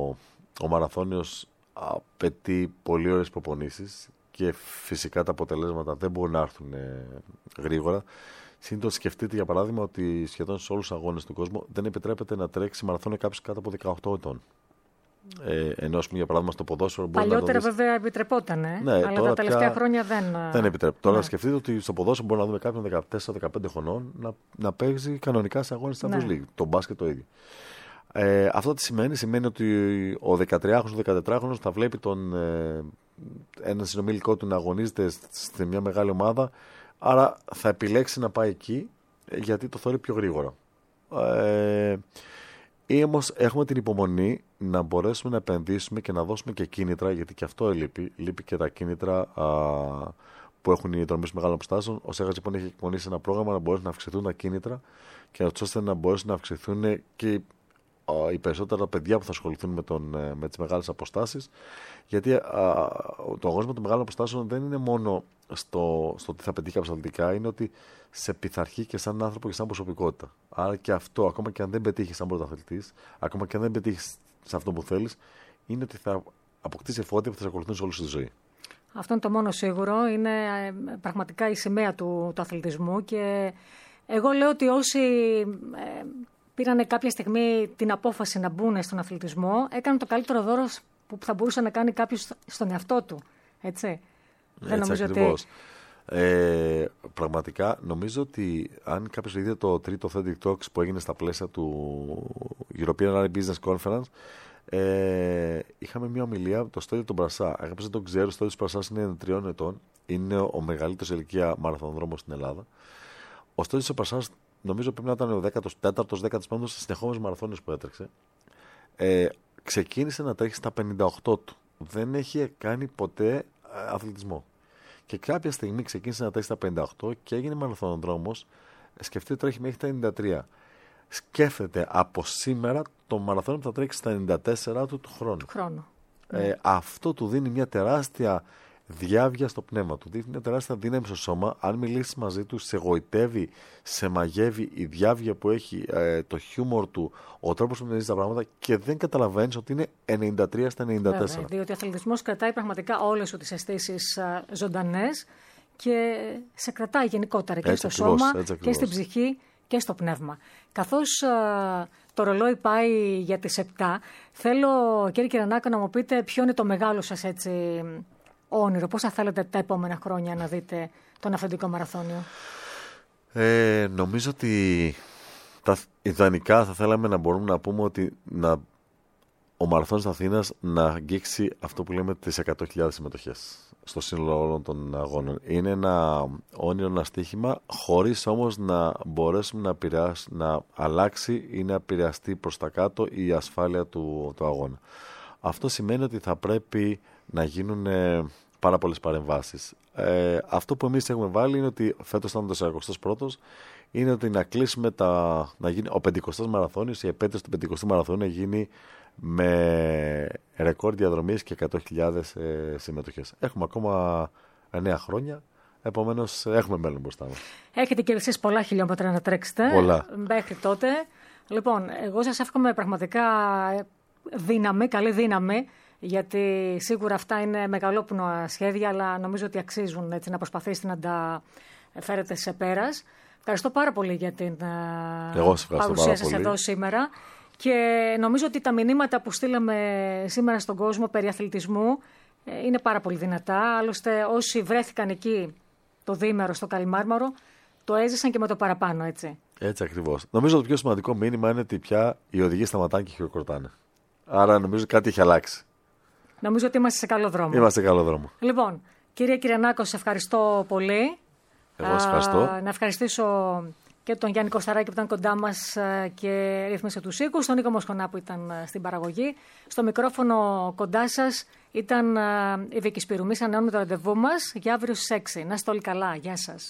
ο μαραθώνιος απαιτεί πολύ ωραίες προπονήσεις και φυσικά τα αποτελέσματα δεν μπορούν να έρθουν ε, γρήγορα. Συνήθως σκεφτείτε για παράδειγμα ότι σχεδόν σε όλους τους αγώνες του κόσμου δεν επιτρέπεται να τρέξει μαραθώνιο κάποιος κάτω από δεκαοκτώ ετών. Ε, ενώ για παράδειγμα στο ποδόσφαιρο μπορεί παλιότερα να το δεις... βέβαια επιτρεπόταν, ε? ναι, αλλά τα τελευταία πια... χρόνια δεν. Δεν επιτρέπεται. Τώρα ναι. σκεφτείτε ότι στο ποδόσφαιρο μπορεί να δούμε κάποιον δεκατέσσερα δεκαπέντε χρονών να, να παίζει κανονικά σε αγώνες της Champions League. Το μπάσκετ το ίδιο. Ε, αυτό τι σημαίνει, σημαίνει ότι ο δεκατριάχρονος, ο δεκατετράχρονος θα βλέπει τον, ε, ένα συνομιλικό του να αγωνίζεται σε μια μεγάλη ομάδα, άρα θα επιλέξει να πάει εκεί γιατί το θεωρεί πιο γρήγορα. Ε, ή όμως έχουμε την υπομονή να μπορέσουμε να επενδύσουμε και να δώσουμε και κίνητρα, γιατί και αυτό λείπει, λείπει και τα κίνητρα α, που έχουν οι δρομείς μεγάλων αποστάσεων. Ο Σέγας λοιπόν έχει εκπονήσει ένα πρόγραμμα να μπορέσουν να αυξηθούν τα κίνητρα και ώστε να μπορέσουν να αυξηθούν και οι περισσότερα παιδιά που θα ασχοληθούν με, τον, με τις μεγάλες αποστάσεις, γιατί α, το αγώνισμα των μεγάλων αποστάσεων δεν είναι μόνο στο, στο τι θα πετύχει αθλητικά, είναι ότι σε πειθαρχεί και σαν άνθρωπο και σαν προσωπικότητα. Άρα και αυτό, ακόμα και αν δεν πετύχει σαν πρωταθλητής, ακόμα και αν δεν πετύχει σε αυτό που θέλεις, είναι ότι θα αποκτήσει εφόδια που θα σε ακολουθούν σε όλη τη ζωή. Αυτό είναι το μόνο σίγουρο. Είναι πραγματικά η σημαία του, του αθλητισμού και εγώ λέω ότι όσοι ε, πήρανε κάποια στιγμή την απόφαση να μπουν στον αθλητισμό, έκαναν το καλύτερο δώρο που θα μπορούσε να κάνει κάποιος στον εαυτό του. Έτσι. Έτσι δεν νομίζω ακριβώς. Ότι... Ε, πραγματικά νομίζω ότι αν κάποιος είδε το τρίτο TED Talks που έγινε στα πλαίσια του European Rally Business Conference, ε, είχαμε μια ομιλία, το Στέλιο τον Πρασά. Κάποιος δεν τον ξέρει, ο Στέλιος Πρασάς είναι τριών ετών, είναι ο μεγαλύτερος ηλικία μαραθωνοδρόμος στην Ελλάδα. Ο Στέλιος Πρασάς νομίζω πρέπει να ήταν ο δέκατος τέταρτος, δέκατος πέμπτος συνεχόμενος μαραθώνιος που έτρεξε. Ε, ξεκίνησε να τρέχει στα πενήντα οκτώ του. Δεν έχει κάνει ποτέ αθλητισμό. Και κάποια στιγμή ξεκίνησε να τρέχει στα πενήντα οκτώ και έγινε μαραθωνοδρόμος. Σκεφτείτε τρέχει μέχρι τα ενενήντα τρία. Σκέφτεται από σήμερα το μαραθώνιο που θα τρέξει στα ενενήντα τέσσερα του του χρόνου. Του χρόνου. Ε, mm. Αυτό του δίνει μια τεράστια διάβια στο πνεύμα του. Δίνει μια τεράστια δύναμη στο σώμα. Αν μιλήσει μαζί του, σε γοητεύει, σε μαγεύει η διάβια που έχει, ε, το χιούμορ του, ο τρόπος που μιλήσει τα πράγματα και δεν καταλαβαίνει ότι είναι ενενήντα τρία στα ενενήντα τέσσερα. Βέβαια, διότι ο αθλητισμός κρατάει πραγματικά όλες τις αισθήσεις ζωντανές και σε κρατάει γενικότερα και έτσι στο ακριβώς, σώμα και στην ψυχή και στο πνεύμα. Καθώς α, το ρολόι πάει για τις επτά, θέλω κύριε Κυρανάκο να μου πείτε ποιο είναι το μεγάλο σας έτσι όνειρο, πώς θα θέλετε τα επόμενα χρόνια να δείτε τον αυθεντικό μαραθώνιο. Ε, νομίζω ότι τα, ιδανικά θα θέλαμε να μπορούμε να πούμε ότι να, ο Μαραθώνιος της Αθήνας να αγγίξει αυτό που λέμε τις εκατό χιλιάδες συμμετοχές στο σύνολο όλων των αγώνων. Είναι ένα όνειρο, ένα στοίχημα, χωρίς όμως να μπορέσουμε να, επηρεάσει, να αλλάξει ή να επηρεαστεί προς τα κάτω η ασφάλεια του, του αγώνα. Αυτό σημαίνει ότι θα πρέπει να γίνουν ε, πάρα πολλές παρεμβάσεις. Ε, αυτό που εμείς έχουμε βάλει είναι ότι φέτος ήταν το σαρανταοστός πρώτος, είναι ότι να κλείσουμε τα, να γίνει ο πεντηκοστός μαραθώνιος, η επέτειος του πεντηκοστού μαραθώνιου να γίνει με ρεκόρ διαδρομής και εκατό χιλιάδες ε, συμμετοχές. Έχουμε ακόμα εννέα χρόνια, επομένως έχουμε μέλλον μπροστά μας. Έχετε και εσείς πολλά χιλιόμετρα να τρέξετε πολλά. Μέχρι τότε. Λοιπόν, εγώ σας εύχομαι πραγματικά δύναμη, καλή δύναμη, γιατί σίγουρα αυτά είναι μεγαλόπνοα σχέδια, αλλά νομίζω ότι αξίζουν έτσι, να προσπαθήσετε να τα φέρετε σε πέρας. Ευχαριστώ πάρα πολύ για την εγώ παρουσία σας εδώ σήμερα Και νομίζω ότι τα μηνύματα που στείλαμε σήμερα στον κόσμο περί αθλητισμού είναι πάρα πολύ δυνατά. Άλλωστε όσοι βρέθηκαν εκεί το διήμερο στο Καλιμάρμαρο το έζησαν και με το παραπάνω, έτσι. Έτσι ακριβώς. Νομίζω το πιο σημαντικό μήνυμα είναι ότι πια οι οδηγοί σταματάνε και χειροκροτάνε. Άρα νομίζω κάτι έχει αλλάξει. Νομίζω ότι είμαστε σε καλό δρόμο. Είμαστε σε καλό δρόμο. Λοιπόν, κύριε Κυρανάκο, σε ευχαριστώ πολύ. Εγώ σας ευχαριστώ. Α, να ευχαριστήσω και τον Γιάννη Κωσταράκη που ήταν κοντά μας και ρύθμισε τους οίκους, τον Νίκο Μοσχονά που ήταν στην παραγωγή. Στο μικρόφωνο κοντά σας ήταν η Βίκη Σπύρου. Εμείς ανανεώνουμε το ραντεβού μας για αύριο στις έξι. Να είστε όλοι καλά. Γεια σας.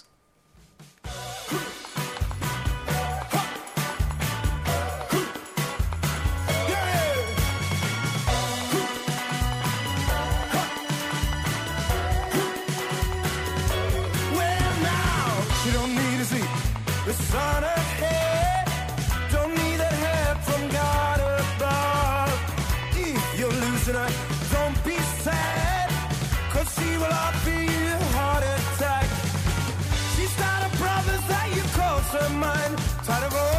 Don't be sad, 'cause she will offer you a heart attack. She's got a promise that you call her mine. Tired of all